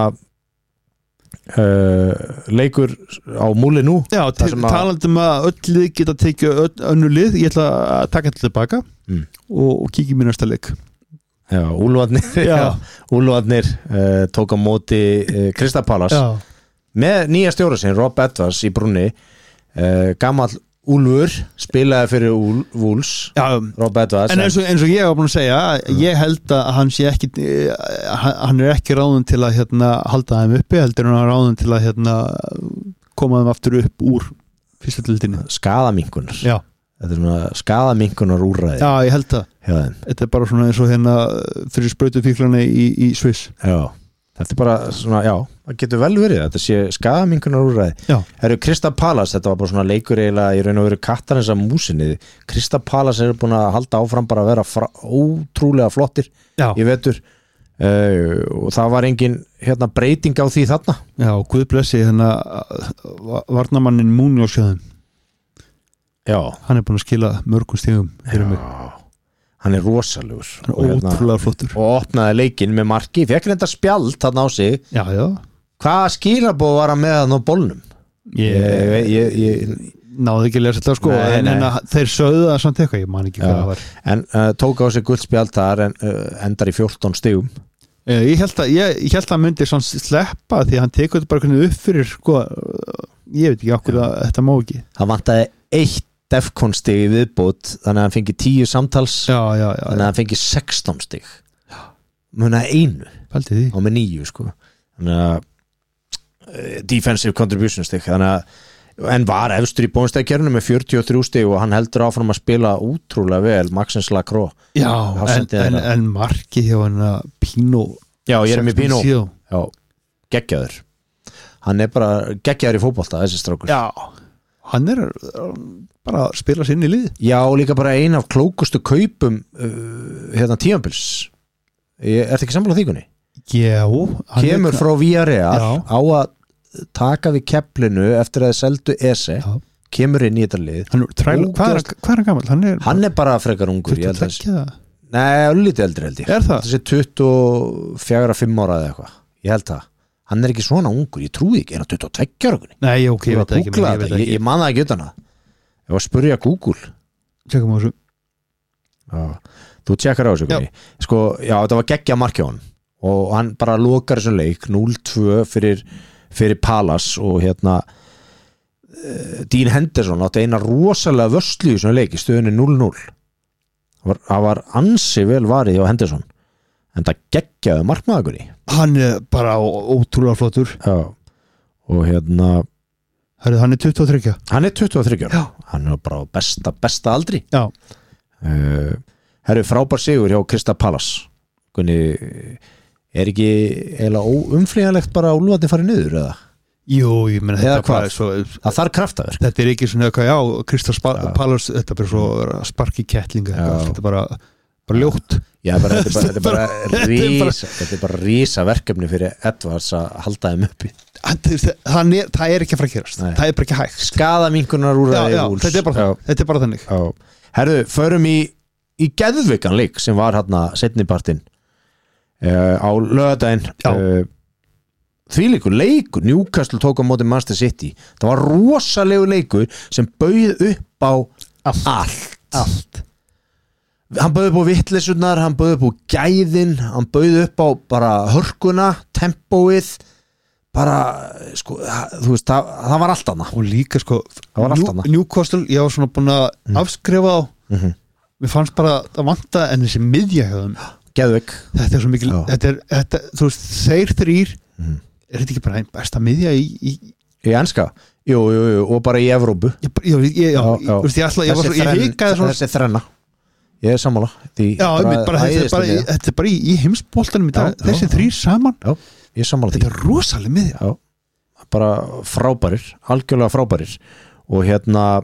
uh, leikur á múli nú Já, til, að... talandum að öll lið geta tekið önnur lið, ég ætla að taka þetta tilbaka mm. og, og kíkja mér næsta leik Já, Úlfarnir Úlfarnir uh, tók á móti uh, Crystal Palace já. Með nýja stjóra sin, Rob Edwards í brunni uh, gamall Úlfur spilaði fyrir Úl, Wolves Rob Edwards en eins og, eins og ég var búin að segja mm. ég held að hann sé ekki hann er ekki ráðun til að hérna, halda þeim uppi, heldur hann ráðun til að hérna, koma þeim aftur upp úr fyrsta dildinni skaðaminkunar já þetta er svona skaðaminkunar úrræði já, ég held það þetta er bara svona eins og hérna fyrir sprautufíklana í, í Sviss já þetta er bara svona, já, það getur vel verið þetta sé skaðaminkunar úrræði það eru Crystal Palace, þetta var bara svona leikur eiginlega í raun og veru kattarins af músinni Crystal Palace eru búin að halda áfram bara að vera fra, ótrúlega flottir já. Í vetur uh, og það var engin hérna breyting á því þarna já, Guð blessi hérna varnamannin Múnjósjöðum já, hann er búin að skila mörgum stígum fyrir mig hann er rosalegur hann er og ótrúlega hérna, flottur og opnaði leikinn með marki, fekk reynda spjald þarna á sig já, já. Hvaða skilabóð var hann með hann á bolnum? Ég, ég, ég, ég náði ekki að lesa þetta sko nei, en, en að þeir sögðu það samt eitthvað, ég man ekki hvað það var en uh, tók á sig guldspjald þar en uh, endar í fjórtán stigum ég held að ég, ég held að hann myndi sleppa því að hann tekur þetta bara upp fyrir sko, ég veit ekki okkur að þetta má ekki það vantaði eitt Defcon stig í viðbót þannig að hann fengi tíu samtals já, já, já, þannig að hann fengi sextán stig munaði einu og með níu sko þannig að uh, defensive contribution stig þannig að en var efstur í bónstæðkjörnum með fjörutíu og þrjú stig og hann heldur áfram að spila útrúlega vel, Maxens Lacroix. Já, en, en, en marki hjá hann að Pino. Já, ég er með Pino. sextíu. Já, geggjaður. Hann er bara geggjaður í fótbolta, þessi strákur. Já, hann er bara að spila sér inn í lið. Já, og líka bara ein af klókustu kaupum uh, hérna tímabils. Er þetta ekki sammála þýkunni? Já. Kemur er, frá Villarreal Já. á að taka við keflinu eftir að þið seldu Ese, Já. kemur inn í þetta lið. Hann, træl, hvað, er, hvað er hann gammal? Hann er, Hann er bara frekar ungur, ég held að tuttugu og tveggja. Nei, öllítið eldri held ég. Er það? Þessi tuttugu og fjögur til fimm ára eða eitthvað. Ég held það. Hann er ekki svona ungur, ég trúi ekki, er hann tuttugu og tveggja ára? Nei, ok, ég veit það ekki, ég, ég, ég, ég man það ekki utan að. Ég var að spurja Google. Tjekkum á þessu. Já, þú tjekkar á þessu Gunni. Sko, já, þetta var geggja markjón og hann bara lokar þessum leik núll tvö fyrir, fyrir Palace og hérna uh, Dean Henderson átti eina rosalega vörslu í þessum leik í stöðunni núll núll. Það var ansi vel varið hjá Henderson en það geggjaði markmaðurinn. Hann er bara ótrúlega flottur. Já, og hérna Herri, hann er tuttugu og þrjú. hann er tuttugu og þrjú ára. Já. Hann er bara á besta, besta aldri. Já. uh, Herri, frábær sigur hjá Crystal Palace. Gunni, er ekki eiginlega óumflýjanlegt bara að Úlfarnir farið niður eða? Jú, ég meina Eða þetta bara hvað? svo, Það þarf kraftaður. þetta er ekki svona eitthvað, já, Crystal Já. Palace, þetta er bara svo sparki kettlinga, Já. þetta er bara, bara ljótt. Já, bara, þetta er bara, þetta er bara, Þetta er bara- rísa, þetta er bara rísa verkefni fyrir Edwards að halda þeim uppi. Hann, hann er, það er ekki að fara að gerast, Nei. það er bara ekki hægt. Skaðaminkunar úr Já, það já, þetta er bara það, þetta er bara þannig. Já. Herðu, förum í, í geðvikan leik sem var hérna setnipartinn uh, á laugardaginn. Já. Uh, Þvílíkur leikur, Newcastle tók á móti Manchester City. Það var rosalegu leikur sem bauð upp á allt. Allt. Hann bauð upp á vitleysurnar, hann bauð upp á gæðin, hann bauð upp á bara hörkuna, tempóið, bara, sko, þú veist, það, það var allt annað. Og líka sko, Það var allt New, annað. Newcastle, ég var svona búin að Mm. afskrifa á, Mm -hmm. mér fannst bara að vanta en þessi miðja hjá þeim, Geðvik. þetta er svo mikil, Já. þetta er, þetta, þú veist, þeir þrýr, Mm. er þetta ekki bara einn besta miðja í, í Í enska? Jú, jú, jú, og bara í Evrópu. ég, ég, ég, já, Já, ég, já. veist, ég ætla, ég var Þessi svo, ég þrenn- hikaði svona, Þessi þrenna. Ég er sammála. Því já, bara, bara, þetta, er bara, æðislega miðja. þetta er bara í, í heimsboltanum í dag, Já, já, þessi já. þrýr saman, Já, ég er sammála því. þetta er rosalega miðja. Já, bara frábærir, algjörlega frábærir og hérna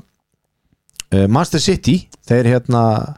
uh, Manchester City, þeir hérna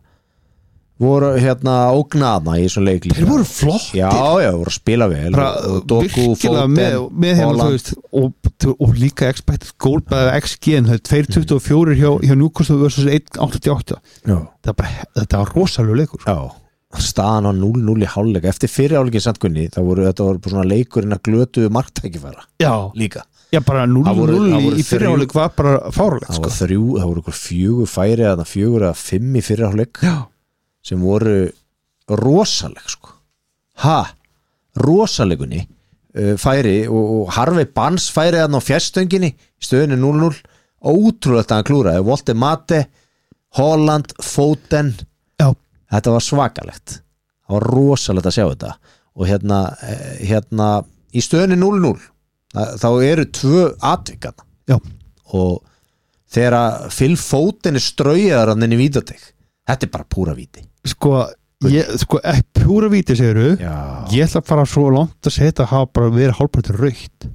voru hérna ógnaðna í þessum leik líka. Þeir voru flottir. Já, já, voru að spila vel Bara, og Doku, virkilega Foden, með, með hérna, þú Haaland. veist, og, og líka expected goal by X G en það er tvö tuttugu og fjögur hjá, hjá Newcastle versus eitt áttatíu og átta. Já, Það er bara, þetta var rosalega leikur. já, staðan á núll núll í hálfleik eftir fyrir hálfleikin sandkunni, það voru, þetta voru bara svona leikurinn að glötuðu marktækifæra Já, líka. já bara núll Það voru- núll það voru í fyrirháleik var bara fárlegt Það sko. voru þrjú, það voru ykkur fjögur færi eða fjögur eða fimm í fyrir hálfleik Já, sem voru rosaleg sko. Ha, rosalegunni uh, færi og, og Harvey Barnes færi þarna á fjærstönginni í stöðunni núll núll, ótrúlegt að hann klúraði. Walter Mate, Haaland, Foden, já, þetta var svakalegt, það var rosalegt að sjá þetta og hérna, eh, hérna í stöðunni núll núll þá þá eru tvö atvikan já, og þegar að Phil Foden er straujaðar hann inn í vítatek, þetta er bara púra víti. sko ég, sko, ekki pjúra víti segiru Já. ég ætla bara svo langt að segja þetta hafa bara verið hálfpartur rautt.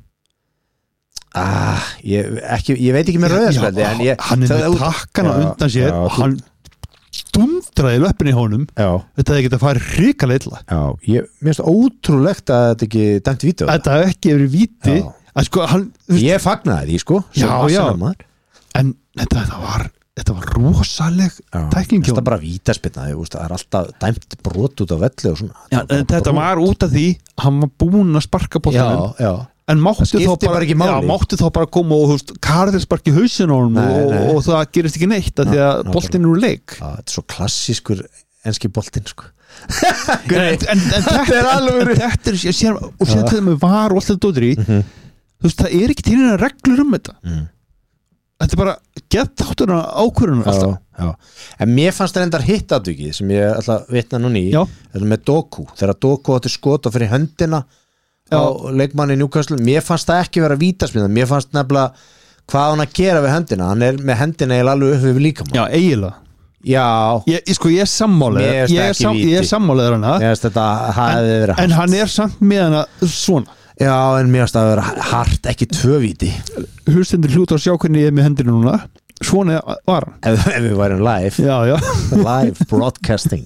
Ah, ég, ekki, ég veit ekki með rauðarspjaldi en ég hann er það- með takkana Já, undan sér já, og þú- hann dundraði löppin í honum, Já, þetta hefði getað farið hrikalega illa. já, ég mér finnst ótrúlegt að þetta ekki dæmt víti á þetta. Þetta hefði ekki verið víti Já. að sko hann, þú veist, Ég fagnaði því sko sem Já, já. Arsenal-maður. en þetta, þetta var þetta var rosaleg Já, tækling hjá þetta honum. bara vítaspilna, það er alltaf dæmt brot út á velli og svona. Já, en þetta var út af því hann var búinn að sparka boltanum, Já, já, en mátti Það þá skipti bara, bara ekki máli. já, mátti þá bara koma og þú veist, Karðir sparki hausin á honum Nei, og, nei. og það gerist ekki neitt af því að Ná, boltinn er úr leik. já, þetta er svo klassískur enski boltinn sko. en, en, en, en þetta er alveg þetta er, ég sér, og sér til þeim var og alltaf dóttir í, Mhm. þú veist, það er ekki til að reglur um þetta, Mm. þetta er bara gett þátturna ákvörðunum alltaf. Já, já. En mér fannst það reyndar hitt aðvikið sem ég ætla að vitna núni í, Já. þetta með Doku, þegar Doku átti skota fyrir höndina Já. á leikmanni Newcastle, mér fannst það ekki vera vítaspinna, mér fannst nefnilega hvað á hann að gera við hendina, hann er með hendina eiginlega alveg upp við líkamann. Já, eiginlega Já, Ég, ég sko, ég er sammálaður Mér finnst Ég það er, ekki sam, víti. ég er sammálaður hana ég veist þetta hafði verið hart. En hann er samt með hana svona Já, en mér finnst það að vera hart, ekki tvövíti Hlustendur hlúta að sjá hvernig ég er með hendina núna Svona var hann ef, ef við værum live Já, já live broadcasting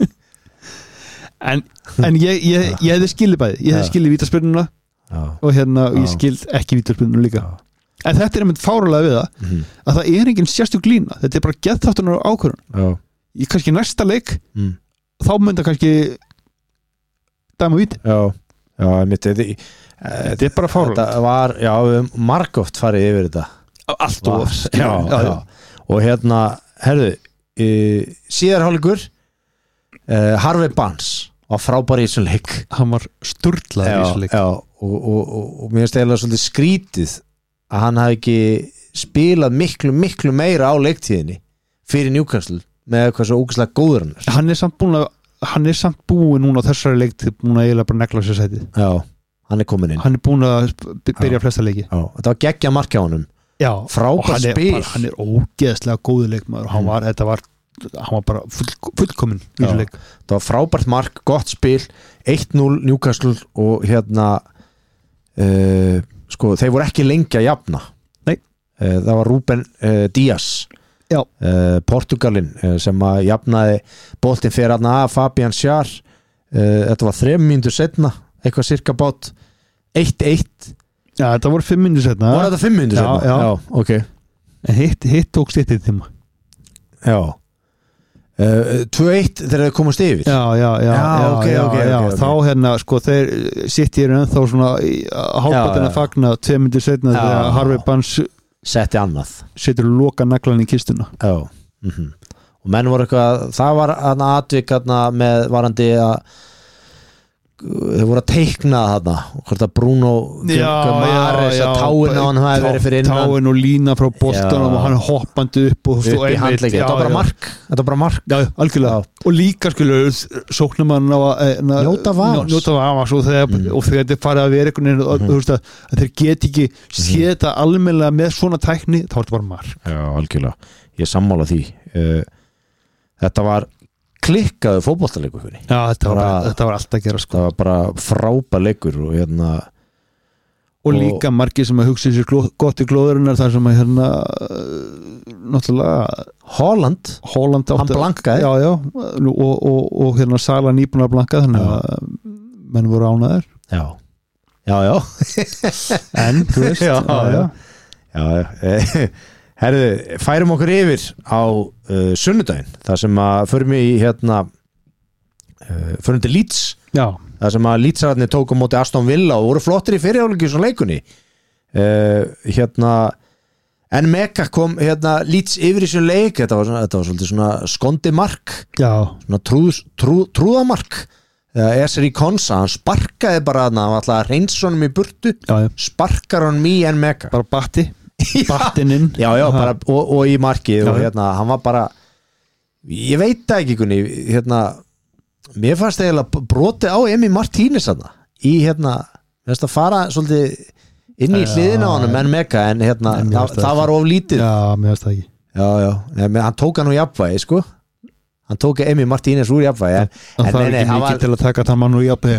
En, en ég, ég, ég hefði skilið bæði Ég hefði Já. skilið vítaspyrnuna Já, Og hérna, og ég Já. skil ekki vítaspyrnuna líka En þetta er einmitt fárulega við það Mhm. Að það er engin sérstök lína Þetta er bara geðþáttunar á ákvörðun já, Í kannski næsta leik mm. Þá mynda kannski dæma víti já, já mitt, þetta, Þetta er bara fárulegt þetta var, já, við höfum margóft farið yfir þetta Allt og Var- oft já, já, já. Og hérna, herðu e, síðar hálfleikur e, Harvey Barnes var frábær í þessum leik Hann var sturlaður í þessu leik já, og, og, og, og mér finnst eiginlega svolítið skrítið að hann hafi ekki spilað miklu, miklu meira á leiktíðinni fyrir Newcastle með eitthvað svo ógeðslega góður hann er. Hann er samt búin að Hann er samt búin núna á þessari leiktíð búin að eiginlega bara negla sér sætið Já, hann er komin inn Hann er búin að b- byrja flesta leiki Já, þetta var geggja markja á honum Já, Frábært og hann er, spil. bara, hann er ógeðslega góður leikmaður hann Mm. var, þetta var, hann var bara full, fullkominn í Já. þessu leik Það var frábært mark, gott spil eitt núll Newcastle og hérna uh, sko, þeir voru ekki lengi að jafna Nei. uh, Það var Ruben uh, Díaz Já. uh, Portugalin uh, sem að jafnaði boltinn fyrir aðna að Fabian Schär uh, þetta var þrem mínútur setna eitthvað cirka bát eitt eitt Já, þetta voru fimm minnir setna Var þetta fimm mínútur Já, setna? já. já, ok En hitt, hitt tók stittið tíma Já uh, tvö eitt þegar þau komast yfir Já, já, já, Já, já, ok, já, ok, já. ok, ok. Þá hérna, sko, þeir sitt ég er ennþá svona hálfbættina Já, já. fagna tvei minnir setna Já. þegar Harvey Barnes Setti annað setur loka naglan í kistuna Já mm Og menn voru eitthvað það var aðna atvik aðna með varandi að þau voru að teikna þarna og hvort að Bruno Maris að táin á hann hafi verið fyrir innan táin og lína frá boltanum Já. og hann hoppandi upp og, upp í handleiki, þetta var bara mark þetta var bara mark Já, algjörlega, og líka skilur sóknum hann á að eh, na- Njóta vafans. njóta vafans og þegar, Mm. og þegar þetta er farið að vera einhvern veginn og þú veist að, að þeir get ekki séð þetta almennilega með svona tækni þá er þetta bara mark Já, algjörlega, ég er sammála því uh, þetta var klikkaðu fótboltaleikur fyrir Já, þetta var, Bara- þetta var alltaf að gera sko það var bara frábær leikur og hérna og og- líka margir sem að hugsa sér gló, gott í glóðurinnar þar sem að hérna uh, náttúrulega Holland, Holland hann blankaði já, já, og, og, og hérna Sala nýbúin að blanka þannig að menn voru ánæður já, já, já en, þú veist Já, já. Já, já. Herðu, færum okkur yfir á uh, sunnudaginn, þar sem að förum við í hérna uh, förum til Leeds, já, þar sem að Leedsararnir tóku á móti Aston Villa og voru flottir í fyrirháleiki svona leikunni uh, hérna en Meka kom hérna Leeds yfir í svona leik, þetta var, svona, þetta var svolítið svona skondi mark, já, svona trúð, trúð, trúðamark uh, Esri Konsa, hann sparkaði bara þarna, hann var alltaf að reynsa honum í burtu já, já. sparkar honum í en Meka bara batti battininn já, já, bara, og, og í markið Já, og já. hérna, hann var bara ég veit það ekki kunni, hérna, mér fannst eiginlega brotið á Emi Martínez þarna, í hérna, mér finnst að fara svolítið inn í Já, hliðina á honum en Meka, en hérna, En mér það, finnst það það var of lítið já, mér veist það ekki já, já, Nei, hann tók hann úr jafnvægi, sko hann tók Emi Martínez úr jafnvægi en, en en það er nei, nei, ekki hann mikið var, til að taka þann mann úr jafnveg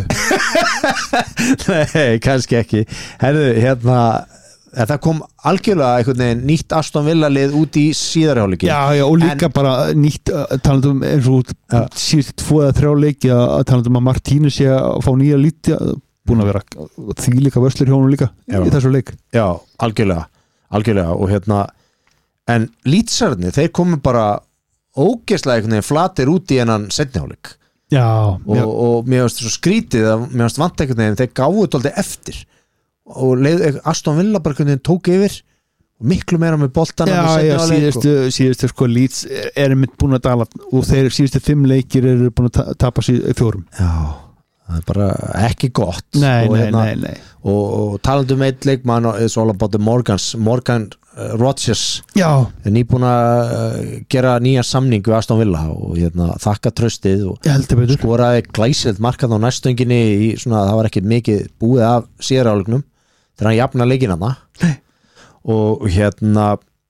nei, kannski ekki herðu, hérna þetta kom algjörlega einhvern veginn nýtt Aston Villa lið út í síðarhjáleiki já, já, og líka bara nýtt uh, talandum eins og Já. síðust tvo eða þrjá leiki að talandum að Martínu sé að fá nýja lítja búin að vera því líka vöslur hjá honum líka Já. í þessu leik Já, algjörlega, algjörlega og hérna, en Leedsararnir þeir komu bara ógeðslega einhvern veginn flatir út í hennan seinniháleik já, og, já, og mér finnst svo skrítið að mér finnst vant einhvern veginn, þeir gáfu þetta eftir og leið, Aston Villa bara einhvern veginn tók yfir og miklu meira með boltana já, með já seinni hálfleik síðustu, síðustu sko Leeds er, er mitt búin að dala og þeir síðustu fimm leikir eru búin að ta tapa síð, fjórum Já, það er bara ekki gott nei, og, nei, hérna, nei, nei og, og talandi um eitt leikmann is all about the Morgans Morgan uh, Rodgers já, er nýbúin að uh, gera nýja samning við Aston Villa og hérna, þakka tröstið og ég heldur betur skoraði glæsilegt markað á næstunginni í svona, það var ekki mikið búið af síðaráleiknum þegar hann jafna leikinn hana og hérna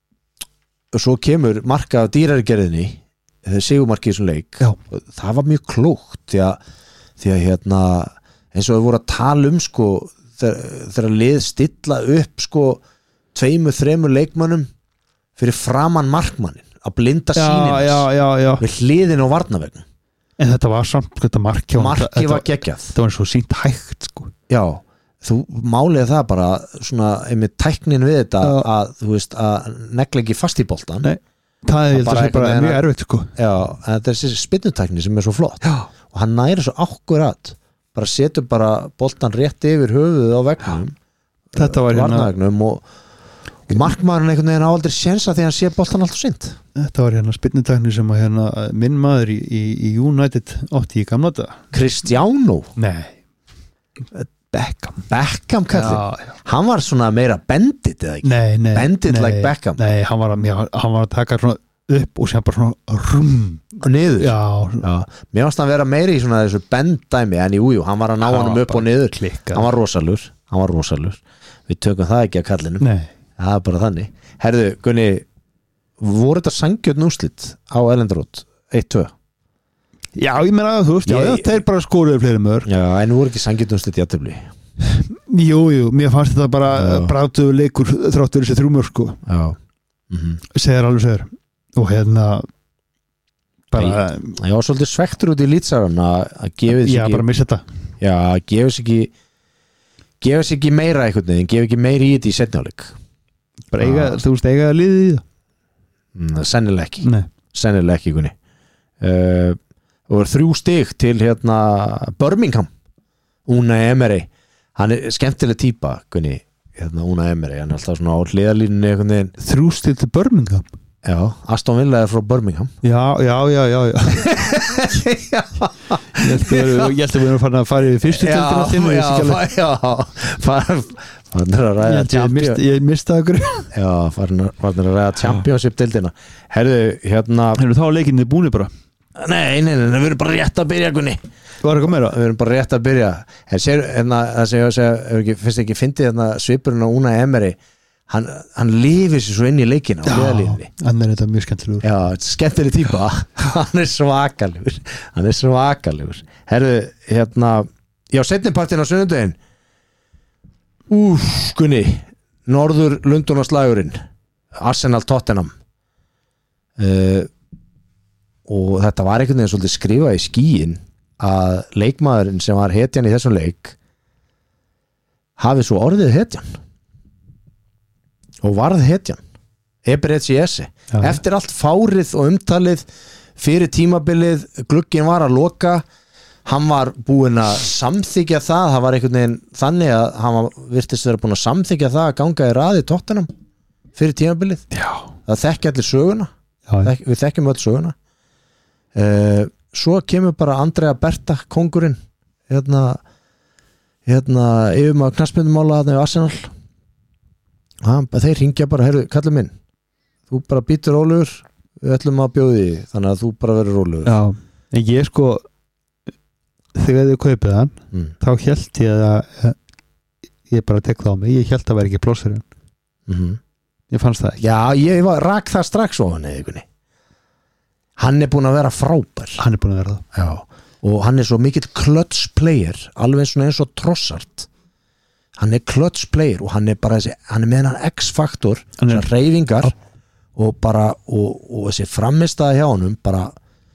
svo kemur marka af dýrarigerðinni sigurmarki í þessum leik Já. það var mjög klókt því að, því að hérna eins og við vorum að tala um sko þegar, þegar lið stilla upp sko tveimur, þremur leikmönnum fyrir framan markmannin að blinda sýnin já, já, já. við hliðin á varnarvegna en þetta var samt þetta marki, marki var geggjað þetta var svo sínt hægt sko. já, þú málið það bara svona einmitt tæknin við þetta já. að þú veist að negla ekki fast í boltan Nei, það er bara, bara mjög erfitt sko. já, en þetta er þessi spinnutækni sem er svo flott já. og hann næri svo akkurat bara setur bara boltan rétt yfir höfuðið á vegnum þetta var hérna og og markmaðurinn einhvern veginn á aldrei sénsa því að hann sé boltan alltaf sint þetta var hérna spynnutakni sem að hérna minn maður í, í, í United átti í gamla dag Cristiano nei, Beckham Beckham kallinn, hann var svona meira bandit eða ekki, nei, nei, bandit nei, like Beckham nei, hann var, að, hann var að taka svona upp og sem bara svona rum og niður, já, já. mér varst að vera meiri í svona þessu bendæmi en jú, jú, hann var að ná hann upp og niður klikkað. hann var rosalur, hann var rosalur við tökum það ekki að kallinum nei það er bara þannig. Herðu, Gunni voru þetta sangjörn úrslit á Ellendarótt eitt tvö? Já, ég meina að þú veist, já, Ég- já, þeir bara skoruðu fleiri mör Já, en voru ekki sangjörn úrslit í jafntefli? Jú, jú, mér fannst þetta bara Já. brátuðu leikur þráttur þessi þrjú mör sko Já. Mm segir alveg segir og hérna bara, Ég var svolítið svektur út í lýtsaran að að gefið já, sér ekki bara missa þetta Já, að gefið sér ekki gefið sér ekki meira einhvern veginn gefið ekki meira í þetta í setnjáleik bara eiga, Ah. þú veist, eiga að liði í það mm, Sennilega ekki Nei, Sennilega ekki, Gunni uh, og voru þrjú stig til hérna Birmingham Unai Emery, hann er skemmtileg típa Gunni, hérna Unai Emery hann er alltaf svona á hliðalínunni einhvern veginn þrjú stil til Birmingham Já, Aston Villa er frá Birmingham Já, já, já, já, já. Ég held að við ég held að við erum farin að fara í fyrstu Já, deildina já, þínu, já, já farin að ræða Ég mist, Champions ég mista okkur Já, farin að farin að ræða Championship deildina Herðu, hérna Hefur þá leikinni búinu bara Nei, nei, nei, við erum bara rétt að byrja, Gunni Var eitthvað meira? Við erum bara rétt að byrja Her, sér, hérna, það sem ég var að segja hefur ekki, fyrst ekki fyndið hérna, svipurinn á Unai Emery hann, hann lifir sér svo inn í leikina á hliðalínunni hann er þetta mjög skemmtilegur Já, þetta er skemmtileg típa hann er svakalegur hann er svakalegur Herðu, hérna já, seinnipartinn á sunnudaginn Úf, Gunni Norður Lundunarslagurinn Arsenal Tottenham uh, og þetta var einhvern veginn svolítið skrifað í skíin að leikmaðurinn sem var hetjan í þessum leik hafi svo orðið hetjan og varð hetjan Eberechi Esse Já. eftir allt fárið og umtalið fyrir tímabilið, glugginn var að loka hann var búinn að samþykja það, það var einhvern veginn þannig að hann var, virtist vera búinn að samþykja það að ganga í raði Tottenham fyrir tímabilið, Já, það þekki allir söguna já, Þek, við þekkjum öll söguna uh, svo kemur bara Andrea Berta kongurinn hérna hérna yfir maður knattspyrnumála þarna í Arsenal hann, þeir hringja bara, heyrðu, kallum minn þú bara býtur rólegur við ætlum að bjóði því, þannig að þú bara verður rólegur já. En ég sko þegar þið kaupið hann mm. þá hélt ég að ég bara tek það á mig, ég hélt að vera ekki plossur mm -hmm. ég fannst það ekki Já, ég var, rak það strax á hann eða hann er búinn að vera frábær hann er búin að vera það Já, og hann er svo mikill clutch player alveg svona eins og Trossard hann er clutch player og hann er bara þessi, hann er með hann X-faktor Hann er- þessar reyfingar og bara og, og þessi frammistaði hjá honum bara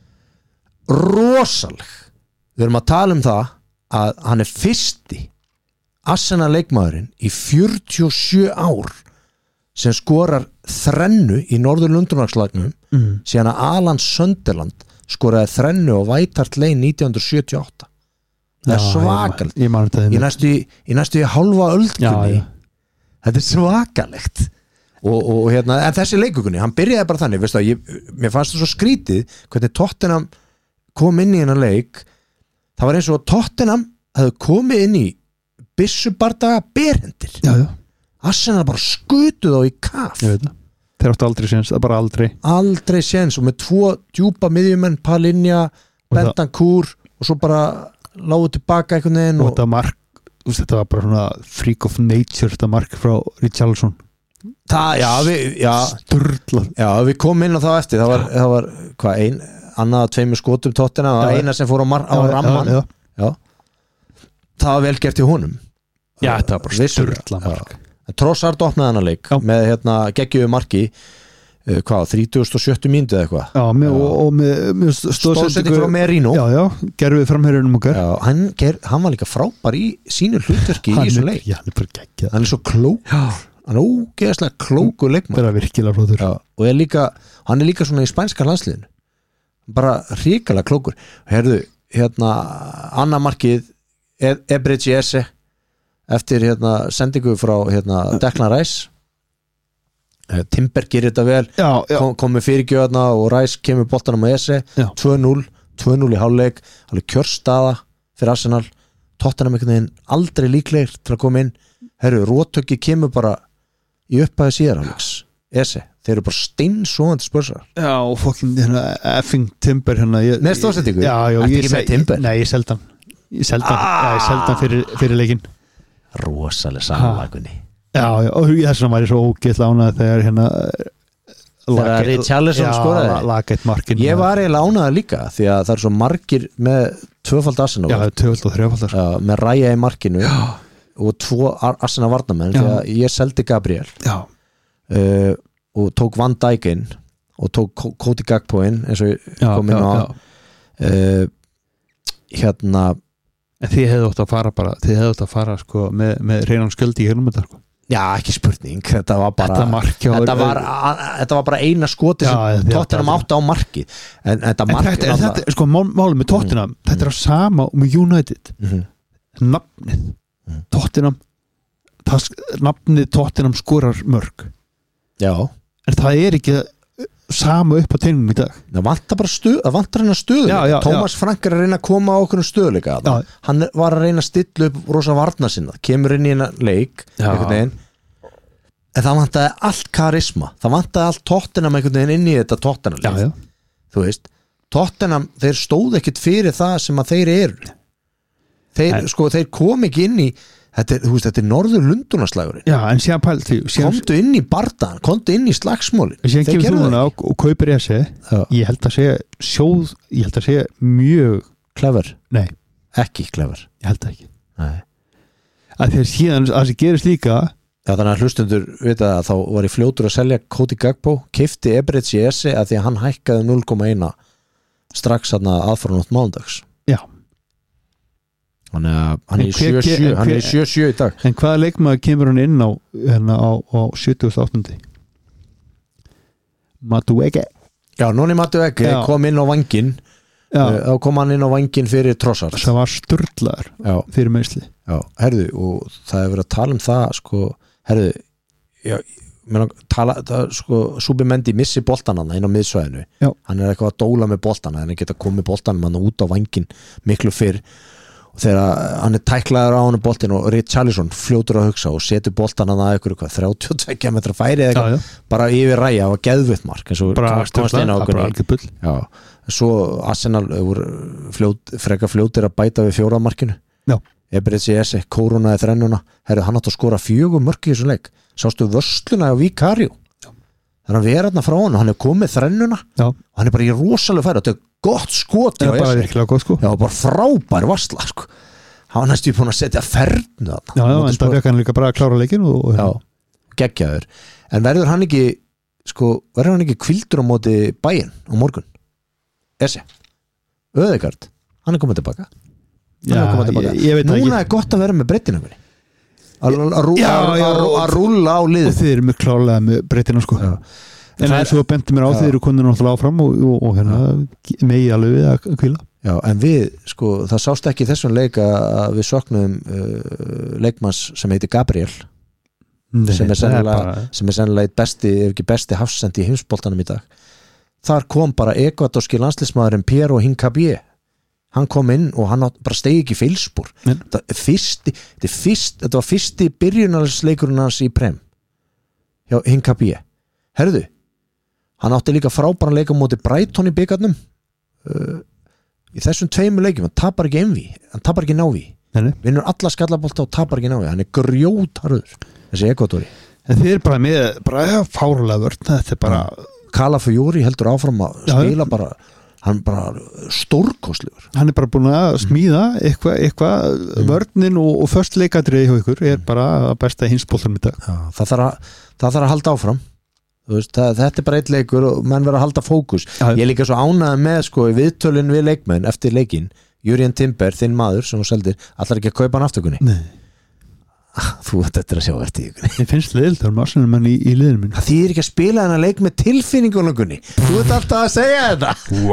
rosaleg við erum að tala um það að hann er fyrsti Arsenal leikmaðurinn í fjörutíu og sjö ár sem skorar þrennu í Norður Lundunarslagnum mm. síðan að Alan Sunderland skoraði þrennu og White Hart Lane nítján hundruð sjötíu og átta það er svakalt ég man þetta í næstu, í næstu hálfa Já, öldkunni já. þetta er svakalegt og, og, og hérna, en þessi leikugunni hann byrjaði bara þannig, veistu að ég, mér fannst það svo skrítið hvernig Tottenham kom inn í hennar leik það var eins og Tottenham hefði komið inn í byssubardaga berhendir já, já, Arsenal bara skutuð á í kaf ég veit það þeir áttu aldrei séns, það er bara aldrei aldrei séns og með tvo djúpa miðjumenn Palinja, Og það- Bentancur og svo bara lágu tilbaka einhvern veginn og og, þetta mark, þú veist, þetta var bara svona freak of nature, þetta mark frá Richarlison það, já, við, já, Sturla já, við komum inn á það eftir það var, það var hvað, ein, annað að tveimur skotum tóttina og eina sem fór á, mar, á Já, ramman já, já, það var vel gert í honum Já, þetta var bara sturla mark Trossard opnaði hana leik Já. með hérna geggjöðu marki uh, hvað, þrítugasta og sjötta mínútu eða eitthvað Já, með, og, og með, með stóðsending frá Merino Já, já, gerðum við framherjunum okkar já, hann, ger, hann var líka frábær í sínu hlutverki í þessu leik Já, hann er bara geggjað hann er svo klók Já, hann er ógeðslega klóku leikmann bara virkilega flottur já, og er líka, hann er líka svona í spænska landsliðinu bara hrikalega klókur herðu, hérna annað markið Ebridge Esse eftir hérna sendingu frá hérna Declan Rice Timber gerir þetta vel Já, já, kom, kom með fyrirgjöðna og Rice kemur boltanum á Esse Já. tvö núll tvö núll í hálfleik alveg kjörstaða fyrir Arsenal Tottenham einhvern veginn aldrei líklegir til að koma inn herru, rótöki kemur bara í upphæði síðar Alex Esse, þeir eru bara steinsóðandi spörsar já, og fokkin hérna effing Timber hérna ég, Með stóðsendingu? Já, já, Ertu ég ekki með sel- Timber? Nei, ég seldan Ég seldan, Ah! já, ég seldan fyrir, fyrir leikinn rosalega samanlagunni Já, já, og þess vegna var ég svo ógeðslega ánað þegar hérna Þegar Richarlison skoraði? Já, lagætt markin ég var eiginlega ánægður líka því að það er svo margir með tvöfald Arsenal Já, það er tvöfald og þrjöfald Já, með Raya í markinu já. og tvo Ar- Arsenal varnamenn Já. því að ég seldi Gabriel Já, uh, og tók Van Dijk inn og tók Ko- Cody Gakpo inn eins og ég já, kom inn já, á já. uh, hérna En þið hefðu átt að fara bara þið hefðu átt að fara sko með, með reynan sköldi í helmeta sko. já ekki spurning þetta var bara Þetta mark hjá- þetta var, a- þetta var bara eina skoti Já, sem þið Tottenham áttu átti á marki en þetta En mark þetta, er, þetta, sko, mál, málum með Tottenham þetta er á sama og með United mm nafnið Mhm. Tottenham það, nafnið Tottenham skorar mörg já en það er ekki sama upp á teinum í dag það vantar bara stuð, það vantar hennar stöðuleika Já, já, Thomas Frank er að reyna að koma á okkur stöðuleika Já. hann var að reyna að stilla upp rosa varna sinna, kemur inn í hennar leik Já. einhvern veginn en það vantaði allt karisma það vantaði allt Tottenham einhvern veginn inn í þetta Tottenham já, já. þú veist, Tottenham þeir stóð ekkit fyrir það sem að þeir eru þeir, En- sko, þeir kom ekki inn í þetta er, þú veist, þetta er norður lundunarslagurinn já, en síðan pæl því síðan, komdu inn í bardaðan, komdu inn í slagsmólin síðan þeir kemur gerðu þú það hana og, og kaupir þessi ekki Já. ég held að segja sjóð ég held að segja mjög clever, nei, ekki clever ég held að ekki Nei. að þegar síðan að það gerist líka Já, þannig að hlustundur vita að þá var ég fljótur að selja Cody Gakpo, keifti Ebridge í Esse að því að hann hækkaði núll komma eitt strax hann aðfóranótt mánudags já, þannig að hann er í En hver- sjö sjö hver- hann er í sjö sjö í dag en hvaða leikmaður kemur hann inn á hérna á, á sjötugasta og áttunda Madueke Já, Noni Madueke Já. kom inn á vangin já, þá kom hann inn á vangin fyrir Trossard það var sturlaður Já, fyrir meðsli já, herðu og það er verið að tala um það sko, herðu já, meina, tala, það, sko, Subimendi missi boltan hann inn á miðsvæðinu Já. hann er eitthvað að dóla með boltan en hann geta komið boltanum hann út á vangin miklu fyrr og þegar hann er tæklaður á hann boltin og Richarlison fljótur að hugsa og setur boltan hann að eitthvað þrjátíu og tveggja metra færi eða eitthvað, já, bara yfir ræja og geðvitt mark eins og bara komast inn á sturlaður, okkur bara í- algjör bull Já, svo Arsenal voru fljót, freka fljótir að bæta við fjóraðmarkinu Já. Ebridge Esse, kórunaði þrennuna herru, hann átt að skora fjögur mörk í þessum leik sástu vörsluna á Vicario þannig að vera þarna frá hann hann er komið þrennuna já, og hann er bara í rosalega færi þetta er gott skoti það á er bara Esse virkilega gott sko já, bara frábær varsla sko. hann var næstu búin að setja fernu þarna já, já, Móti en spor- það fekk hann líka bara að klára leikin og, og já, geggjaður en verður hann ekki sko, verður hann ekki kvildur á móti Bayern á morgun Esse, Öðegard hann er komið tilbaka já, Hann er að koma tilbaka. ég, ég veit það núna ekki er gott að vera með breytina minni að rú- Já, að- já, að- og- að rúlla á og lið þið eru með klálega með breytina sko Já. en Það er- eins og bendi mér á Já. þið eru konur náttúrulega áfram og, og, og hérna megi alveg við að kvíla já, en við, sko, það sást ekki í þessum leik að við söknum uh, leikmanns sem heitir Gabriel sem er sennilega sem er sennilega eitt besti, ef ekki besti hafsendi í heimsboltanum í dag þar kom bara ekvatorski landslismæðurinn Piero Hincapié hann kom inn og hann átt- bara stegi ekki feilspor Nei. þetta, er fyrsti, þetta, er fyrst, þetta var fyrsti byrjunarleikurinn hans í Prem hjá Hincapié herðu, hann átti líka frábæran leik á móti Brighton í byggarnum uh, í þessum tveimur leikjum hann tapar ekki envi, hann tapar ekki návi Nei, nei. vinnur alla skallabólta og tapar ekki návi hann er grjótarður þessi ekvatori Þeir eru bara með bara ja, fárulega vörn, þetta er bara Calafiori heldur áfram að já, spila bara, hann bara stórkostlegur. Hann er bara búin að smíða eitthvað, eitthvað mm. vörnin og, og först leikadrið hjá ykkur er bara besta hinsbóltan í dag. Já, það þarf að, það þarf að halda áfram. Veist, það, þetta er bara eitt leikur og menn verður að halda fókus. Já. Ég er líka svo ánægð með sko í viðtölin við leikmenn eftir leikinn, Jurien Timber, þinn maður sem þú seldir, allar ekki að kaupa hann aftökunni. Nei. Þú ætti eftir að sjá eftir ykkur. Ég finnst leiðilt að maður mann í, í liðinu minn. Það þýðir ekki að spila þennan leik með tilfinningunni. Þú ert alltaf að segja þetta.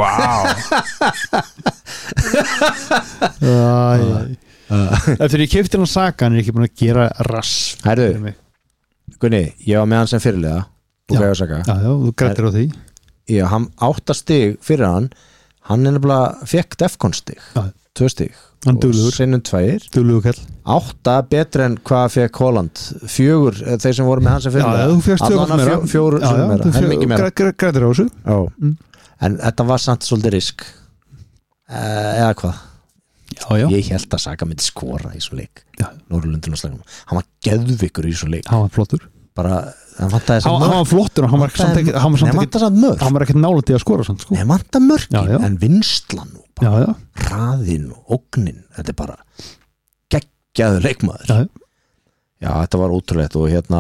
Vá. Eftir ég keypti hann Saka, hann er ekki búin að gera rass. Herðu, Gunni, ég var með hann sem fyrirliða. Já, já, já, þú grættir á því. Já, hann átta stig fyrir hann. Hann er nefnilega fekk Defcon stig. Já. Tvö stig. Hann duglegur. Sinnum tveir. Duglegur kall. Átta betri en hvað fekk Holland. Fjögur, þeir sem voru með hans sem fyrir. Já, þú fjögst tjóð meira. Fjóru sem meira. Það er mikið meira. Grættir á þessu. Já. Mm. En þetta var samt svolítið risk. Eða hvað? Já, já. Ég held að Saka myndi skora í svo leik. Já. Norrlundin og slagnum. Hann var geðvikur í svo leik. Hann var flottur. Bara hann vantaði hann, hann var flottur og hann var ekki samt ekki hann var samt ekki hann var ekki nálægt í að skora samt sko. Nei, vantaði mörkin en vinslan og bara já, já. hraðin og ógnin þetta er bara geggjaður leikmaður. Já, já þetta var ótrúlegt og hérna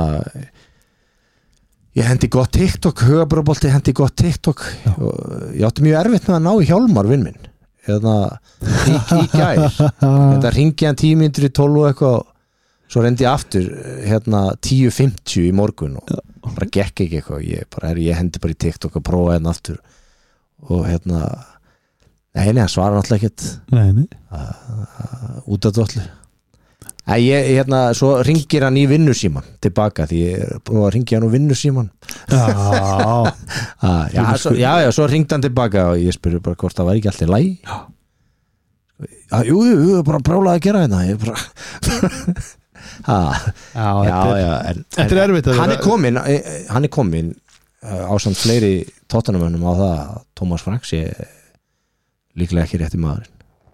ég hendi gott TikTok Hugabröðbolti hendi gott TikTok og ég átti mjög erfitt með að ná í Hjálmar vinn minn hérna í, í gær þetta ringi hann tíu mínútur í tólf og eitthvað svo reyndi ég aftur hérna tíu fimmtíu í morgun og bara gekk ekki eitthvað ég, bara, ég hendi bara í TikTok að prófa hérna aftur og hérna nei, nei, hann svarar náttúrulega ekkert nei, nei. út af dollu ég, hérna, svo ringir hann í vinnusíman tilbaka því ég er búin að ringja hann og vinnusíman já. já, svo, já, já, svo ringdi hann tilbaka og ég spurði bara hvort það var ekki alltaf læg já, jú, jú, jú, bara brálaði að gera hérna ég bara Ha, já, já, já, en, þetta er erfitt hann er komin hann er komin á samt fleiri tóttunumönnum á það að Thomas Frank sé líklega ekki rétti maður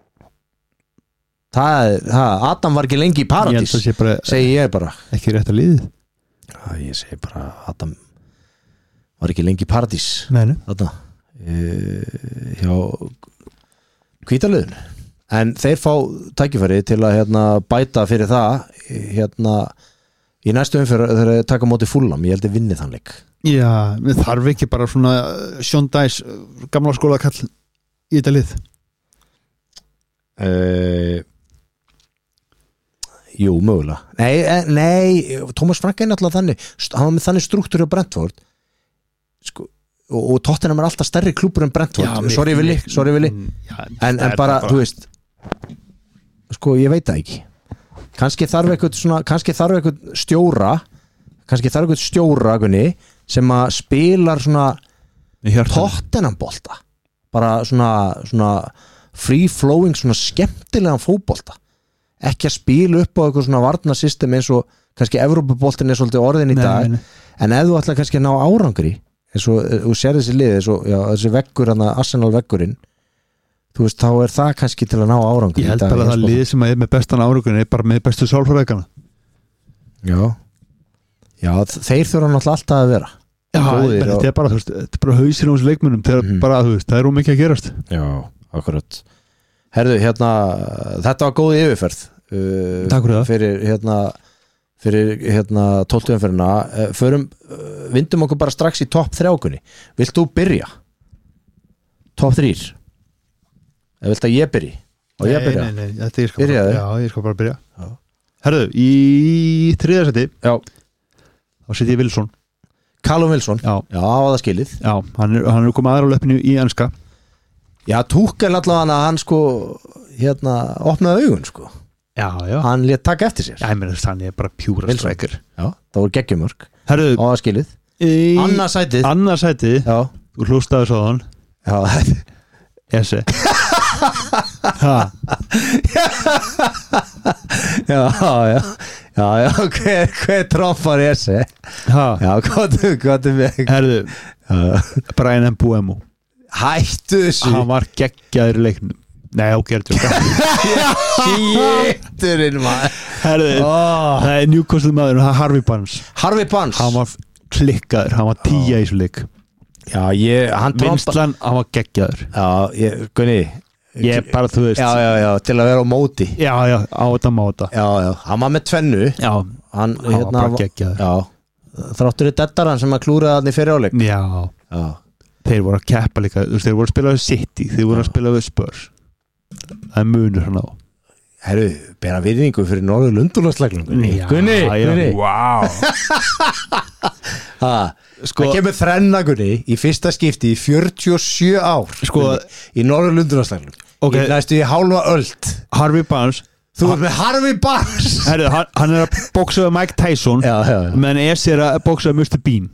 það, það Adam var ekki lengi í paradís segi ég bara ekki rétt að líði já, ég segi bara Adam var ekki lengi í paradís þetta e, hjá hvítalöðun en þeir fá tækifæri til að hérna, bæta fyrir það hérna, í næstu umfyrir þegar þeir taka móti Fulham, ég held að vinni þann leik Já, við þarf ekki bara svona Sean Dice, gamla skóla kall í þetta lið uh, Jú, mögulega Nei, nei Thomas Frank er náttúrulega þannig hann var með þannig struktúr á Brentford sko og, og Tottenham er alltaf stærri klúbur en Brentford já, sorry Vili, sorry Vili já, en, en bara, bara, þú veist sko, ég veit það ekki kannski þarf eitthvað svona, kannski þarf eitthvað stjóra kannski þarf eitthvað stjóra kunni, sem að spilar svona Tottenham bolta bara svona, svona free flowing, svona skemmtilegan fótbolta ekki að spila upp á eitthvað svona varnarsystem eins og kannski Evrópuboltin er svolítið orðin í nei, dag nei. En ef þú ætlar kannski að ná árangri eins og þú sér þessi lið eins og já, þessi veggur, Arsenal veggurinn þú veist, þá er það kannski til að ná árangur ég held bara að það lið sem er með bestan árangur er bara með bestu sálfræðikana já já, þeir þurfa náttúrulega alltaf að vera já, þetta er bara, þú veist, þetta er bara hausir á þessu leikmunum, það er mm. bara, þú veist, það er ómikið að gerast já, akkurat herðu, hérna, þetta var góð yfirferð uh, takk fyrir það fyrir, hérna, fyrir, hérna tólftu umferðina, uh, förum uh, vindum okkur bara strax í topp þrjákunni vilt þú byrja? topp þrír Ég vilt að ég byrji og ég byrja. Nei, nei, nei, þetta ég skal bara, já, ég skal bara byrja. Já. Herðu, í þriðja seti. Já. Þá seti ég Wilson. Callum Wilson. Já. Já, á það skilið. Já, hann er hann er komið aðra á löppinu í enska. Já, Tuchel allavega hann sko hérna opnaði augun sko. Já, já. Hann lét taka eftir sér. Já, ég meina hann er bara pjúra striker. Já, það voru geggjumörk. Herðu, á það skilið. Í annað sætið. Annað sætið. Já. Þú hlustaði svo þann. Já. Esse. Ha. já, já, já, já, hver, hver trompar Esse? Ha. Já, hvað hvað er með? Herðu, Brian Mbuemo. Hættu þessu. Hann var geggjaður í leiknum. Nei, ok, er þetta. Shitturinn maður. Herðu, oh. það er Newcastle maður, það er Harvey Barnes Harvey Barnes hann var klikkaður, hann var tíja í þessu leik já, ég, hann vinslan, hann var geggjaður já, ég, Gunni ég bara, þú veist já, já, já, til að vera á móti já, já, á þetta máta já, já, hann var með tvennu já, hann, hann hérna, var bara geggjaður já, þráttur í dettaran sem að klúra þannig fyrir áleik já, já, þeir voru að keppa líka þú veist, þeir voru að spila við City, þeir voru að spila við Spurs það er munur hann á herru, bera virðingu fyrir Norður Lundúnaslagnum Gunni, Gunni, Gunni. Wow. ha, sko, það kemur þrenna Gunni í fyrsta skipti í fjörutíu og sjö ár sko, Gunni, í Norður Lundúnaslagnum okay. í næstu í hálfa öld Harvey Barnes þú ert með Harvey Barnes herru, hann, hann er að bóksa við Mike Tyson já, já, já. menn S er að bóksa við mister Bean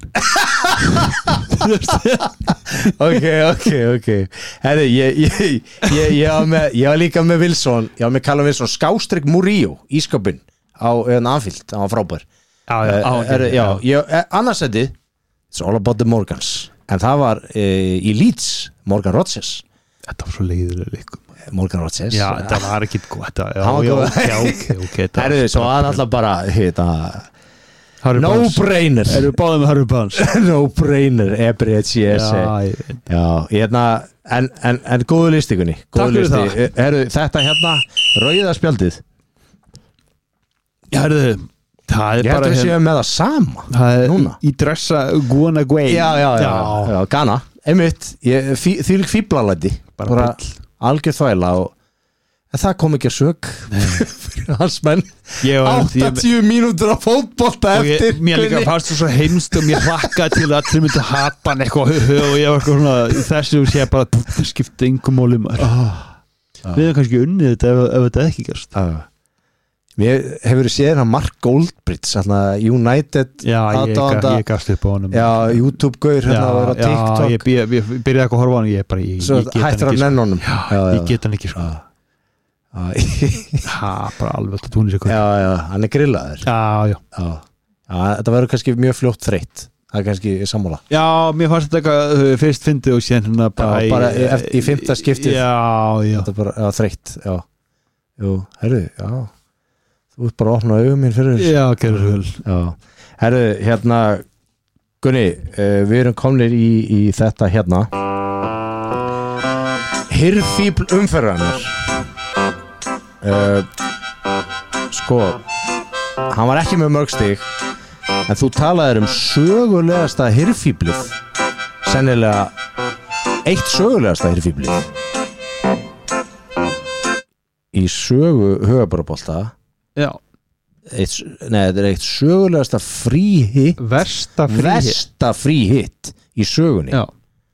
ok, ok, ok herru, ég ég, ég, ég, var með, ég var líka með Wilson ég var með Callum Wilson, skástrík Murillo ískapin á Anfield, hann var frábær já, já, uh, á, er, já, ég, annars þetta it's all about the Morgans en það var uh, í Leeds Morgan Rodgers þetta var svo leiðilega leikum Morgan Rodgers já, þetta var ekki gott já, já, já, ok, ok, ok herru, svo hann alltaf bara hérna Harvey no Barnes. brainer erum við báðið með Harvey Barnes no brainer, Ebrið C S já, ég veit já, hérna en, en, en góðu listikunni Takk fyrir það. herru, þetta hérna, rauða spjaldið já, herru, það er ég bara hættu að séu með það sama það er núna. í dressa Guana Guay já, já, já, já, já Ghana einmitt, ég, fí, því lík fíblalæti Bara bara bull. algjör þvæla og en það kom ekki að sök fyrir hans menn Ég var- áttatíu mínútur af fótbolta og ég, eftir mér líka Gunni. fannst þú svo heimst og mér hlakkaði til að allir myndi hata hann eitthvað og ég var eitthvað svona í þessu sé bara það skipta yngum málum Ah, við hefum kannski unnið þetta ef, ef þetta ekki gerst ah. mér hefur séð hérna Mark Goldbridge hérna United já, ég, aðdáanda- ég gafst upp á honum já, YouTube-gaur hérna og er á já, TikTok ég, ég, ég byrjaði eitthvað að horfa á hann ég, bara, ég, svo ég get hættir hann hann ekki sko. nennunum já, já, ég get hann ekki sko. já, ha, bara alveg til túnis eitthvað já, já, hann er grillaður já, já já, já, þetta verður kannski mjög fljótt þreytt það er kannski sammála Já, mér fannst þetta eitthvað uh, fyrst fyndið og síðan hérna bara, Já, bara í, eftir, í fimmta skiptið Já, já þetta er bara, já, þreytt já, jú, herru, já þú ert bara að opna augum mín fyrir þessu. Já, gerður vel já, herru, hérna Gunni, uh, við erum komnir í, í þetta hérna hirðfíbl umferðarnar uh, sko hann var ekki með mörg stig en þú talaðir um sögulegasta hirðfíblið sennilega eitt sögulegasta hirðfíblið í sögu höfuborgabolta Já, eitt, nei, þetta er eitt sögulegasta fríhitt versta fríhitt versta fríhitt í sögunni Já,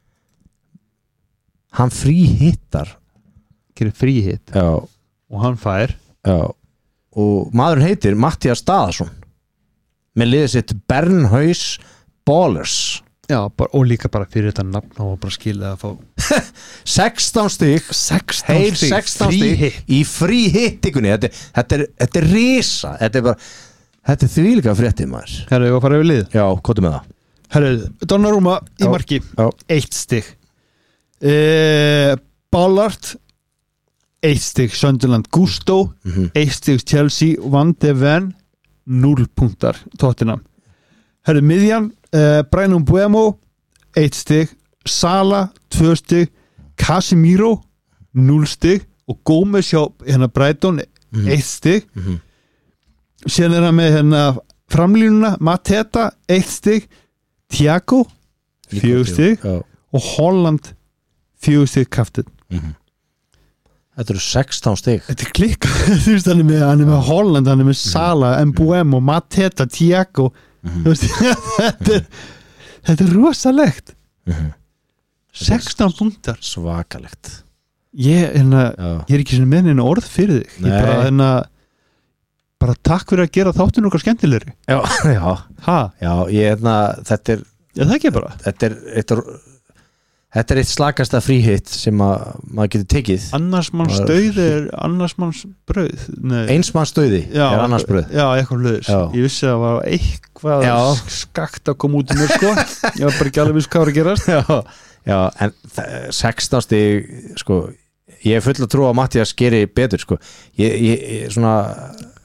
hann fríhittar gerir fríhitt já, og hann fær já og maðurinn heitir Matthías Daðason með liðið sitt Bernhaus Ballers Já, bara, og líka bara fyrir þetta nafn og bara skilja að fá sextán stig sextán heil sextán stig í fríhittingunni þetta, þetta, er, þetta er risa þetta er bara þetta er þvílíka fréttið maður Herru, ég var að fara yfir lið já, kóttu með það Herru, Donnarumma í Já, marki já. eitt stig uh, Ballard eitt stig Sunderland Gusto Mhm. eitt stig Chelsea Van de Ven núll punktar Tottenham Herru, miðjan uh, Brynum Buemo eitt stig Sala tvö stig Casemiro núll stig og Gómez hjá hérna Brighton Mhm. eitt stig Mhm. síðan er hann með hérna framlínuna Mateta eitt stig Thiago fjögur stig já. og Holland fjögur stig kaftin Mhm. þetta eru sextán stig þetta er klikka þú veist hann er með, hann er með Holland hann er með Sala, Mbuemo, Mateta Thiago Mhm. þú veist þetta er þetta er rosalegt Mhm. sextán punktar svakalegt ég, hérna, já. ég er ekki svona með neina orð fyrir þig ég Nei. bara, hérna, bara takk fyrir að gera þáttinu okkar skemmtilegri Já, já, ha, já, ég hérna, þetta er, ég það ekki bara þetta er, þetta er, þetta er eitt slakasta fríhitt sem að maður getur tekið. annars manns Það- dauð er annars manns brauð Nei. Eins manns dauði Já, er annars bröð. já, eitthvað hlöðis Já. ég vissi að það var eitthvað Já. skakt að koma út um mér sko ég var bara ekki alveg viss hvað var að gerast Já, já, en sextán stig, sko, ég er full að trúa að Matthías geri betur, sko. Ég, ég, ég svona,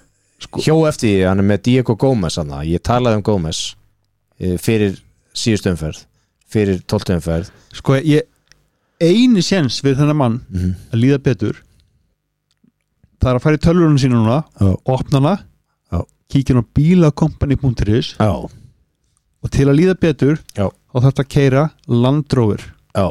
sko. Hjó eftir því, hann er með Diego Gómez hana. Ég talaði um Gómez fyrir síðustu umferð fyrir tólftu umferð Sko ég eini séns við þennan mann mm-hmm. að líða betur það er að fara í tölvurinn sína núna Já. opna hana Já. kíkja á bílakompani punktur is Já. og til að líða betur Já. þá þarf þetta að keyra Land Rover Já.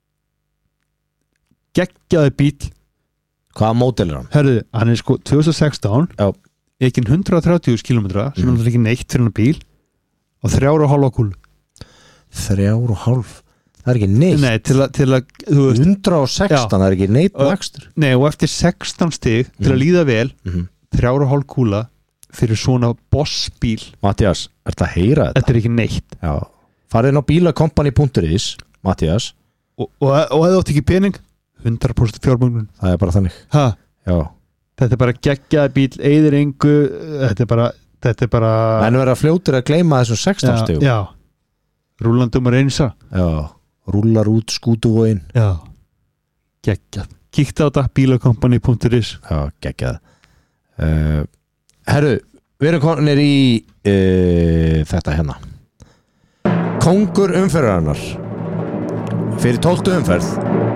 geggjaði bíl Hvaða módel er hann? herðu, hann er sko tvö þúsund og sextán Já. ekki hundruð og þrjátíu kílómetra sem Mm. er ekki neitt fyrir hann bíl og þrjár og hálfa kúl Þrjár og hálf Það er ekki neitt nei, til að, til að þú veist, hundrað og sextán, það er ekki neitt Ö- vakstur nei, og eftir sextán stig til að Mm. líða vel mm-hmm. þrjár og hálf kúla fyrir svona bossbíl Mattias, ert að heyra þetta? þetta er ekki neitt Já. Farið inn á bílakompani punktur is Mattias, og, og, og eða átt ekki pening hundrað prósent fjármögnun það er bara þannig ha, Já. þetta er bara geggjaði bíl eyðir engu þetta er bara, þetta er bara Menn verða fljótir að gleyma þessum sextán já, stigum já. rúlandum að reynsa Já. Rúllar út skútuvóin já, geggjað kíkta á þetta bílakompani punktur is Já, geggjað uh, Herru, við erum konir í uh, þetta hérna Kóngur umferðarinnar fyrir tólftu umferð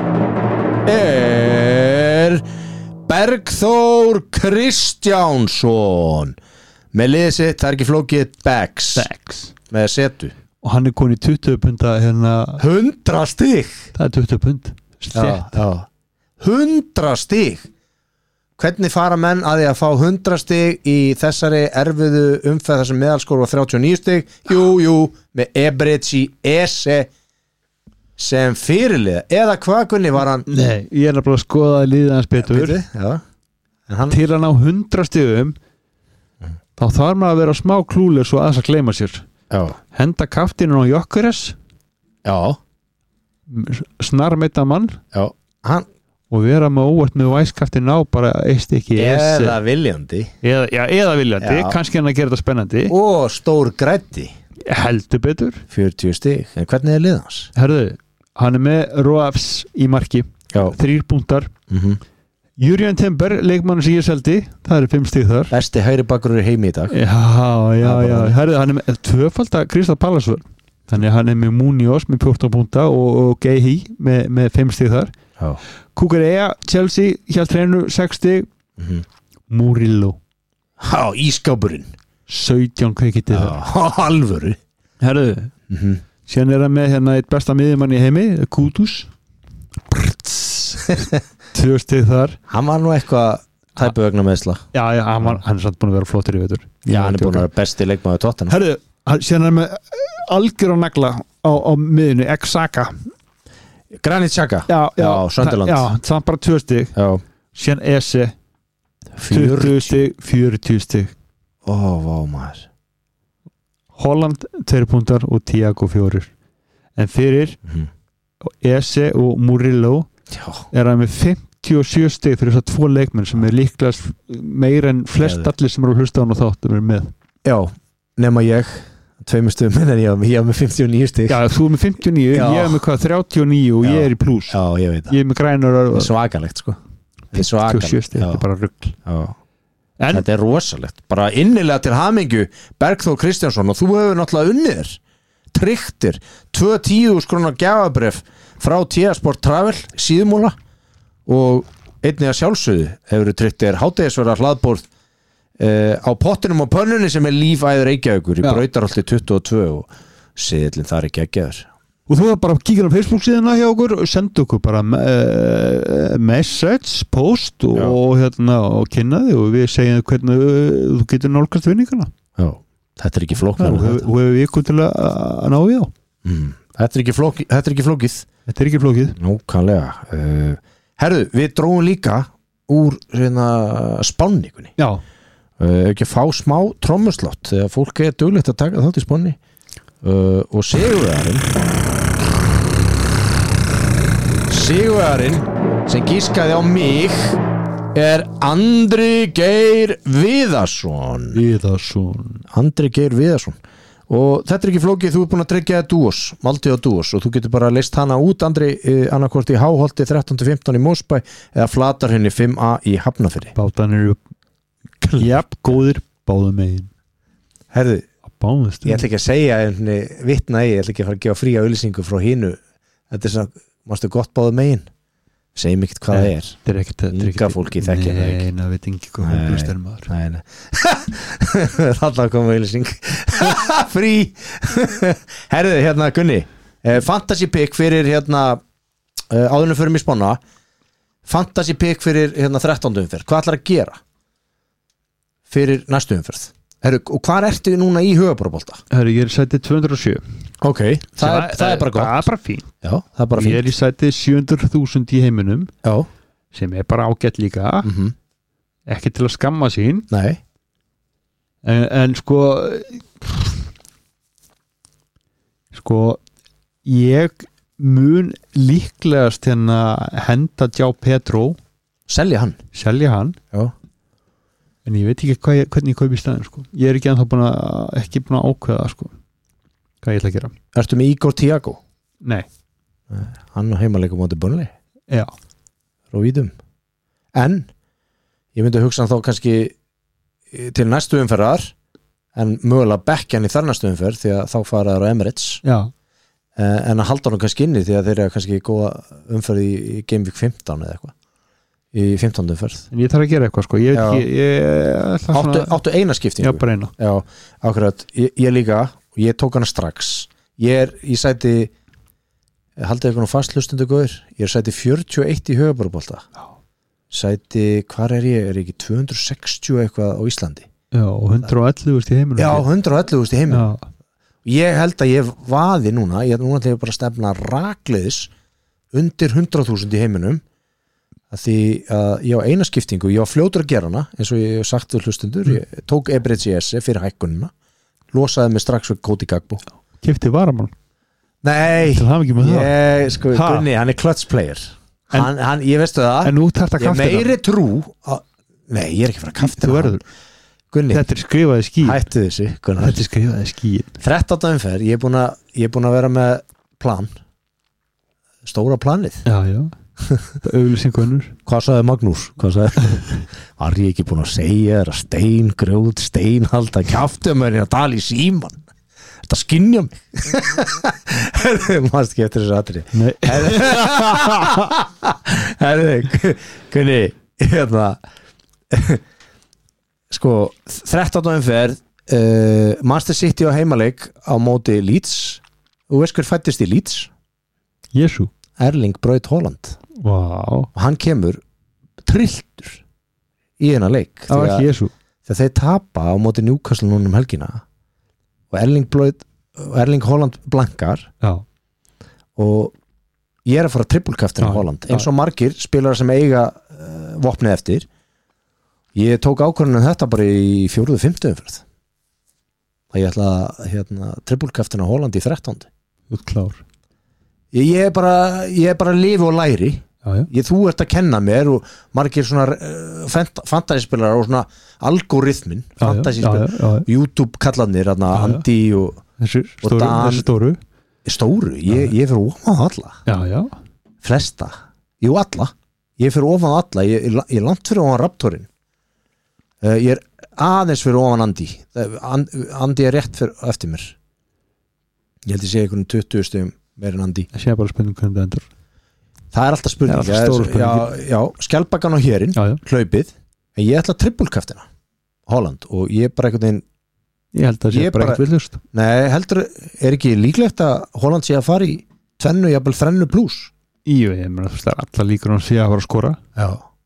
er Bergþór Kristjánsson með liðið sitt, það er ekki flókið Bags, Bags. með setu og hann er konið í tuttugu punda hérna, hundra stig það er tuttugu pund já, já. hundra stig hvernig fara menn að því að fá hundra stig í þessari erfiðu umferð þar sem meðalskór var þrjátíu og níu stig jú, jú, með Ebreci Ese sem fyrirliða, eða hvað kunni var hann nei, ég er bara að skoða liðið hans betur Bíddu, já. En hann, til að ná hundra stigum þá þarf maður að vera smá klúlir svo aðeins að gleyma sér já, henda kaftinu á Jökkures já, snarmeita mann já hann, og vera með óvart með væskaftinu á bara eitt stykki eða viljandi eða, já, eða viljandi, Já. kannski hann að gera þetta spennandi og stór græddi heldur betur fjörutíu stig, en hvernig er lið hans? herðu, hann er með Roafs í marki Já, þrýr punktar mhm Júrian Timber, leikmann sem ég seldi það eru fimm stig þar besti hægri bakgrur í heimi í dag já, já, Það er já, bara- herðu, hann er með tvöfalda Krista Pallasvör þannig að hann er með Munoz með fjórtán punkta og, og Gehi með, með fimm stig þar já, Kukurea, Chelsea, hjá treinu sex stig, mhm Murillo já, ískápurinn sautján kveikitið þar já, alvöru herðu, mhm síðan er hann með hérna eitt besta miðjumann í heimi Kutus tvö stig þar hann var nú eitthvað tæpu vegna meðsla já, já, hann, var, hann er samt búin að vera flottur í veitur já, hann er búin að vera besti leikmaður tóttina herðu, hann- síðan er hann með algjör á nagla á, á miðinu, Exaka Granit Xhaka já, Já, Sunderland. já, það er bara tvö stig já, síðan Ese, tuttugu stig fjörutíu stig ó, vá maður Holland, tveir punktar og Thiago fjórir en fyrir mhm Ese og Murillo já, er hann með fimmtíu og sjö stig fyrir þess að tvo leikmenn sem er líklega meira en flest Geðveikt. allir sem eru að hlusta á hann og þáttum er með já, nema ég tveimur stöðum en ég, ég er með fimmtíu og níu stig já, þú er með fimmtíu og níu, Já. ég er með hvað þrjátíu og níu og Já. ég er í plús já, ég veit það ég er með grænur það er svakalegt sko það er fimmtíu og sjö svakalegt stig, þetta er já, bara rugl já. en þetta er rosalegt bara innilega til hamingju Bergþór Kristjánsson og þú hefur náttúrulega unnir tryggtir tvö tíu skrónar gjafabref frá T-Sport Travel síðumúla og einnig að sjálfsögðu hefur tryggtir hátegisverða hlaðborð uh, á pottinum og pönnunni sem er lífæður Reykjavíkur í Já. Brautarholti tuttugu og tvö og siðillin þar ekki ekki aður og þú er bara að kíkja á Facebook síðuna hjá okkur og senda okkur bara uh, message, post og, Já. og, hérna, og kynna þig og við segjum hvernig uh, þú getur nálgast vinningana já, þetta er ekki og flóknar hefur við ykkur til að, að ná í þá mm. þetta, er ekki flóki, þetta er ekki flókið þetta er ekki flókið Nókanlega uh, Herðu, við dróum líka úr hérna, spánningunni já, uh, ekki að fá smá trommuslátt þegar fólk er duglegt að taka þátt í spánni uh, og Sigurðarinn Sigurðarinn sem gískaði á mig er Andri Geir Viðarsson Viðarsson Andri Geir Viðarsson og þetta er ekki flókið, þú er búin að tryggja Duos Maldi og Duos og þú getur bara leist hana út Andri, eh, annarkvort í Háholti þrettán til fimmtán í Mósbæ eða Flatarhynni fimm A í Hafnarfirði bátan eru jafn, góðir báðum megin herðu, báðum ég ætla ekki að segja vitna í, ég ætla ekki að fara að gefa fría auðlýsingu frá hínu, þetta er svona mástu gott báðum megin, segjum ekkert hvað það er, þetta er ekkert unga fólki þekkja það ekki, nei, það veit ekki hvað huglaust er maður nei, nei þarna koma auðlýsing frí herðu, hérna Gunni eh, fantasy pick fyrir hérna eh, áðurnum fyrir mig spána fantasy pick fyrir hérna þrettándu umferð, hvað ætlar að gera fyrir næstu umferð herru, og hvað ertu núna í höfuborðabolta? Herru, ég er í sæti tvö hundruð og sjö ok, það er, það er bara gott það er bara fín já, það er bara fín ég er í sæti sjö hundruð þúsund í heiminum já, sem er bara ágætt líka mhm ekki til að skamma sín nei, en, en sko sko ég mun líklegast hérna henda João Pedro selja hann selja hann já, en ég veit ekki hvað ég, hvernig ég kaupi í staðin sko. ég er ekki ennþá búin að ekki búin að ákveða sko. hvað ég ætla að gera ertu með Igor Thiago? nei, hann á heimaleikum móti Burnley já, frá Víðum en ég myndi að hugsa hann þá kannski til næstu umferðar en mögulega bekkjan í þar næstu umferð því að þá fara þær á Emirates já en að halda hann kannski inni því að þeir eru kannski góða umferð í, í Game Week fimmtán eða eitthvað í fimmtándu umferð en ég þarf að gera eitthvað sko ég veit Já. ekki ég, ég, áttu, áttu eina skiptingu já, bara eina já, akkurat, ég, ég líka og ég tók hana strax ég er í sæti haldið eitthvað fast hlustundu góður ég er sæti fjörutíu og eitt í höfuborðabolta sæti, hvar er ég? Er ég ekki tvö hundruð sextíu eitthvað á Íslandi? já, og hundrað og ellefu í heiminum Já, hundrað og ellefu í heiminum já, ég held að ég vaði núna ég núna ætla ég bara að stefna rakleiðis undir hundrað þúsund í heiminum að því að ég á eina skiptingu ég á fljótur að gera hana eins og ég hef sagt til hlustundur ég tók Emirates í S fyrir hækkunina losaði mig strax við Cody Gagbo kipti varamann nei, til hafa ekki með það ég, sko, Ha? Gunni, hann er clutch player En- hann, hann, ég veistu það en nú þarf það ég kaftina meiri trú að, nei, ég er ekki fyrir að þú kaftina verður Gunni, þetta er skrifaði skí hættu þessu Gunnar. þetta er skrifaði skíin þrettánda umferð, ég er búin að ég er búin að vera með plan stóra planið já, já auðlýsingunur hvað sagði Magnús? Hvað sagði? Var ég ekki búin að segja þér að stein, grjóð, stein halda kjaftu mér í að tala í síman þetta skynja mig maður ekki eftir þessu aðri nei herðu, kunni hérna sko, þrettánda umferð uh, Manchester City á heimaleik á móti Leeds og veist hver fættist í Leeds? Jesú Erling Braut Haaland vá og hann kemur trilltur í hennar leik það var því að, ekki Jesú þegar þeir tapa á móti Newcastle núna um helgina og Erling, Braut, Erling Haaland blankar já og ég er að fara trippulkaftina Já, Haaland já. eins og margir spilar sem eiga uh, vopnið eftir ég tók ákvörðunum þetta bara í fjóruðu fimmtu umferð að ég ætla að hérna, trippulkaftina Haaland í þrettándu út klár ég, ég er bara ég er bara að lifa og læri já, já. ég, þú ert að kenna mér og margir svona uh, fantasyspilar og svona algoritmin Já, já, fantasyspilar já, já, já. YouTube kallarnir, Já, já. Andi og Þessi stóru, Dan- þessi stóru stóru, ég, ég fyrir ofan á alla já, já, flesta, jú alla ég fyrir ofan á alla, ég, ég, ég er langt fyrir ofan Raptorin uh, ég er aðeins fyrir ofan Andi And, Andi er rétt fyrir eftir mér ég held ég sé einhvern tuttugu stigum meir en Andi það sé bara spennum hvernig það endur það er alltaf spurning, Það er alltaf stóra já, spurning. já, skjálpakan á hérinn já, já, hlaupið, en ég ætla trippulkaftina Holland og ég bara einhvern veginn ég held að það Ég sé bara bara- ekkert villust nei, heldur, er ekki líklegt að Holland sé að fara í tvennu, jafnvel þrennu pluss Jú, ég meina það er alla líkur hann sé að fara að skora já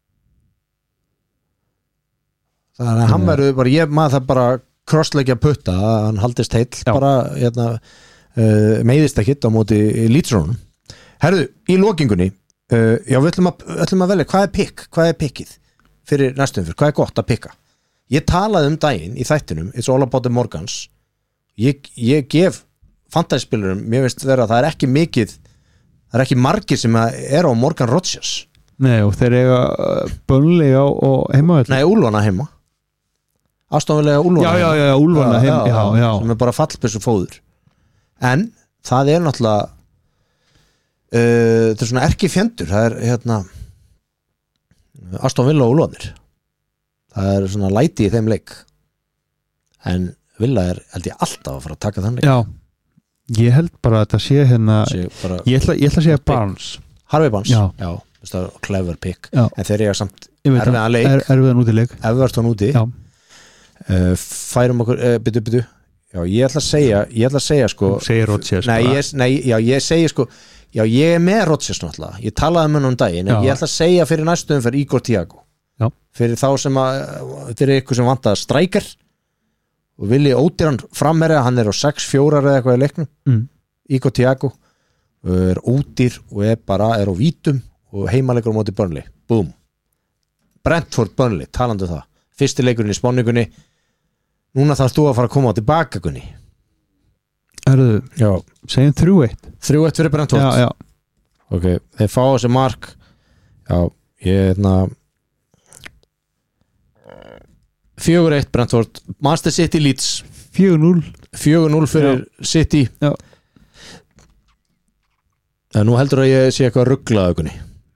þannig að hann Já. verður bara, ég maður það bara krossleikja putta, að hann haldist heill Já. bara, hérna uh, meiðist ekkit á móti lítrónum herðu, í lokingunni uh, já, við ætlum að, ætlum að velja, hvað er pikk hvað er pikkið fyrir næstum fyrir, hvað er gott að pikka ég talaði um daginn í þættinum It's All About the Morgans ég, ég gef fantasyspilurum mér finnst vera að það er ekki mikið það er ekki margir sem er á Morgan Rodgers nei og þeir eiga bönlega á, á heimavæll nei, Úlfana heima ástofnilega Úlfana já, já, já, já, Úlfana heim já, já, sem er bara fallbissu fóður en það er náttúrulega uh, þetta er svona erki fjendur það er hérna Aston Villa og Úlfanir það er svona læti í þeim leik en Villa er held ég alltaf að fara að taka þannig Já, ég held bara að þetta sé hérna sé bara, ég ætla, ég ætla að segja Barnes Harvey Barnes, Já. já það er clever pick, Já. en þeir eru samt Ég veit erfiðan það, leik, er, erfiðan útileik Everton úti Já, uh, færum okkur, uh, byttu byttu já, ég ætla að segja, ég ætla að segja sko, segir Rodgers nei, bara. ég, nei, já, ég segi sko já, ég er með Rodgers náttúrulega, ég talaði um hann um daginn, en Já. ég ætla að segja fyrir næstu umferð Igor Thiago, Já. fyrir þá sem að fyrir ykkur sem vantaði strækjar og vilji ódýran framherja, hann er á sex fjórar eða eitthvað í leiknum, mm. Igor Thiago er ódýr og er bara er á vítum og heimalegur á móti Burnley, boom Brentford Burnley, talandi um það fyrsti leikurinn í spáningunni, núna þarfst þú að fara að koma á tilbaka Gunni. Erðu, Já, segjum þrjú eitt þrjú eitt fyrir Brentford. Já, já, Ok, þeir fá þessi mark. Já, ég hérna fjögur eitt Brentford, Manchester City Leeds fjögur núll fjögur núll fyrir City. Já. En nú heldur að ég sé eitthvað ruglað Gunni.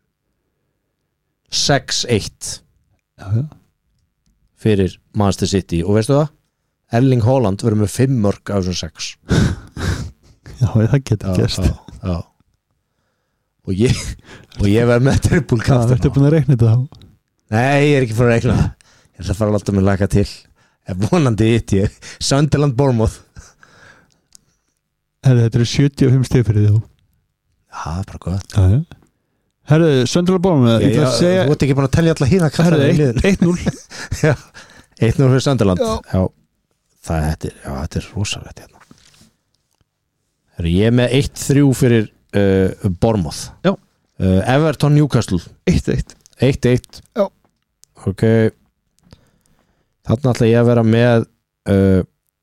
sex eitt Já, já fyrir Manchester City og veistu það? Erling Haaland verður með fimm mörg af þessum sex. Já, það getur gerst Já, já. Og ég og ég verð með triple Það kaftan. ertu búin að reikna þetta þá Nei, ég er ekki fyrir að reikna það. Ég ætla að fara að láta mig laka til. Ég vonandi eitt ég. Sunderland Bournemouth. Herðu, þetta eru sjötíu og fimm stig fyrir því Já, það er bara gott. Já, já Herðu, Sunderland Bournemouth Ég ætla að segja Þú ert ekki búin að telja alla hína Herðu, kallana í liðinu. eitt núll Já, eitt núll fyrir Sunderland. Já. Já. Það er, þetta er, já, þetta er rosalegt hérna. Herru, ég er með eitt þrjú fyrir uh, Bournemouth. Já. Uh, Everton Newcastle eitt eitt eitt eitt. Já. Ok. Þarna ætla ég að vera með uh,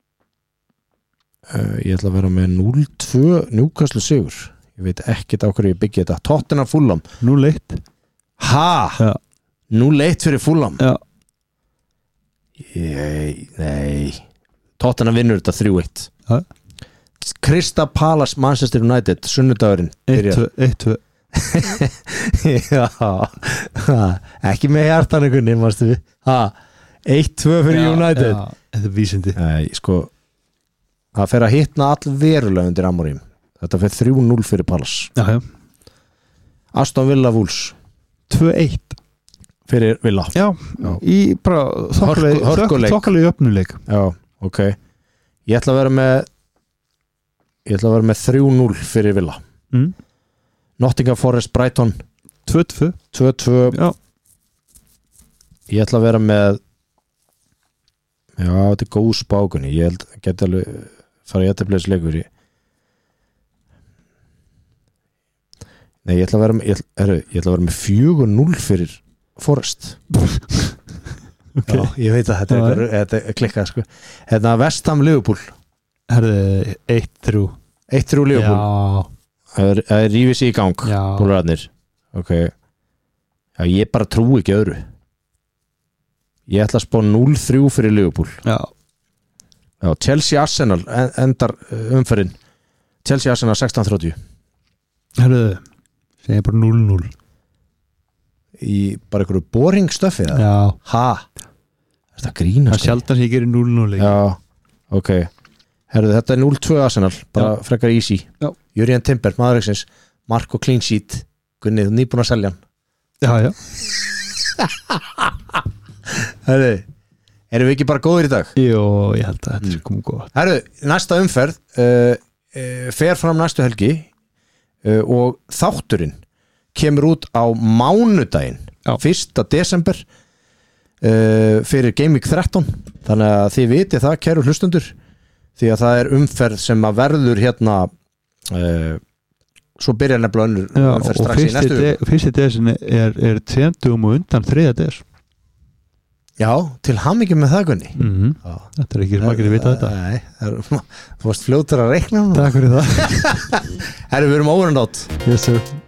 uh, ég ætla að vera með núll tvö Newcastle sigur. Ég veit ekkert á hverju ég byggja þetta. Tottenham Fulham. núll eitt Ha? Já. núll eitt fyrir Fulham. Já. Ég, nei. Tottenham vinnur þetta þrjú eitt. Já. Crystal Palace Manchester United sunnudagurinn eitt tvö eitt tvö Já ha, ekki með hjartan einhvern veginn eitt tvö fyrir Já, United já, þetta er vísindi Nei, sko það fer að hitna all verulega undir Amorim. Þetta fer þrjú núll fyrir Palace. Já, já Aston Villa Wolves tvö eitt fyrir Villa. Já, Já. í bara Hörku- hörkuleik. þokkalegi öfnuleik Já, ok. Ég ætla að vera með ég ætla að vera með þrjú núll fyrir Villa. mm. Nottingham Forest Brighton tvö tvö tvö tvö. Já, Ég ætla að vera með já, þetta er góð spákunni. Ég held að geta alveg fara í jafnteflisleikur í Nei, ég ætla að vera með ég ætla, heru, ég ætla að vera með fjögur núll fyrir Forest. ok Já, ég veit að þetta er, Já, eitthvað, þetta er klikkað sko. Hérna West Ham Liverpool Herðu, eitt þrjú eitt þrjú Liverpool. Já, Það er, það er rífið sig í gang. já Búlurarnir. Ok. Já, ég bara trú ekki öðru. Ég ætla að spá núll þrjú fyrir Liverpool. Já, Já, Chelsea Arsenal en- endar uh, umferðin. Chelsea Arsenal sextán þrjátíu. herðu segja bara núll núll Í bara einhverju boring stöfi eða? Já, Ha? Er þetta það grínast? er sjaldan sem ég gerir núll núll Já, ok. Herðu, þetta er núll tvö Arsenal, bara frekar easy. Já. Jurriën Timber, maðurleiksins, mark og clean sheet. Gunnið, þú nýbúin að selja hann. Já, já Herðu, erum við ekki bara góðir í dag? Jó, ég held að þetta er komið góð Herðu, næsta umferð uh, uh, fer fram næstu helgi uh, og þátturinn kemur út á mánudaginn Já. fyrsta desember uh, fyrir Game Week þrettán, þannig að þið vitið það, kæru hlustundur, því að það er umferð sem að verður hérna uh, svo byrjar nefnilega önnur Já, umferð og strax í fyrsti, næstu de, viku. fyrsti desin er, er tjendum og undan þriða des Já, til hamingju með það, Gunni. mm -hmm. Já. Þetta er ekki margir að vita þetta Nei, það er- þú varst fljótur að reikna. Takk fyrir það Herru, við erum óverandi átt. Yes sir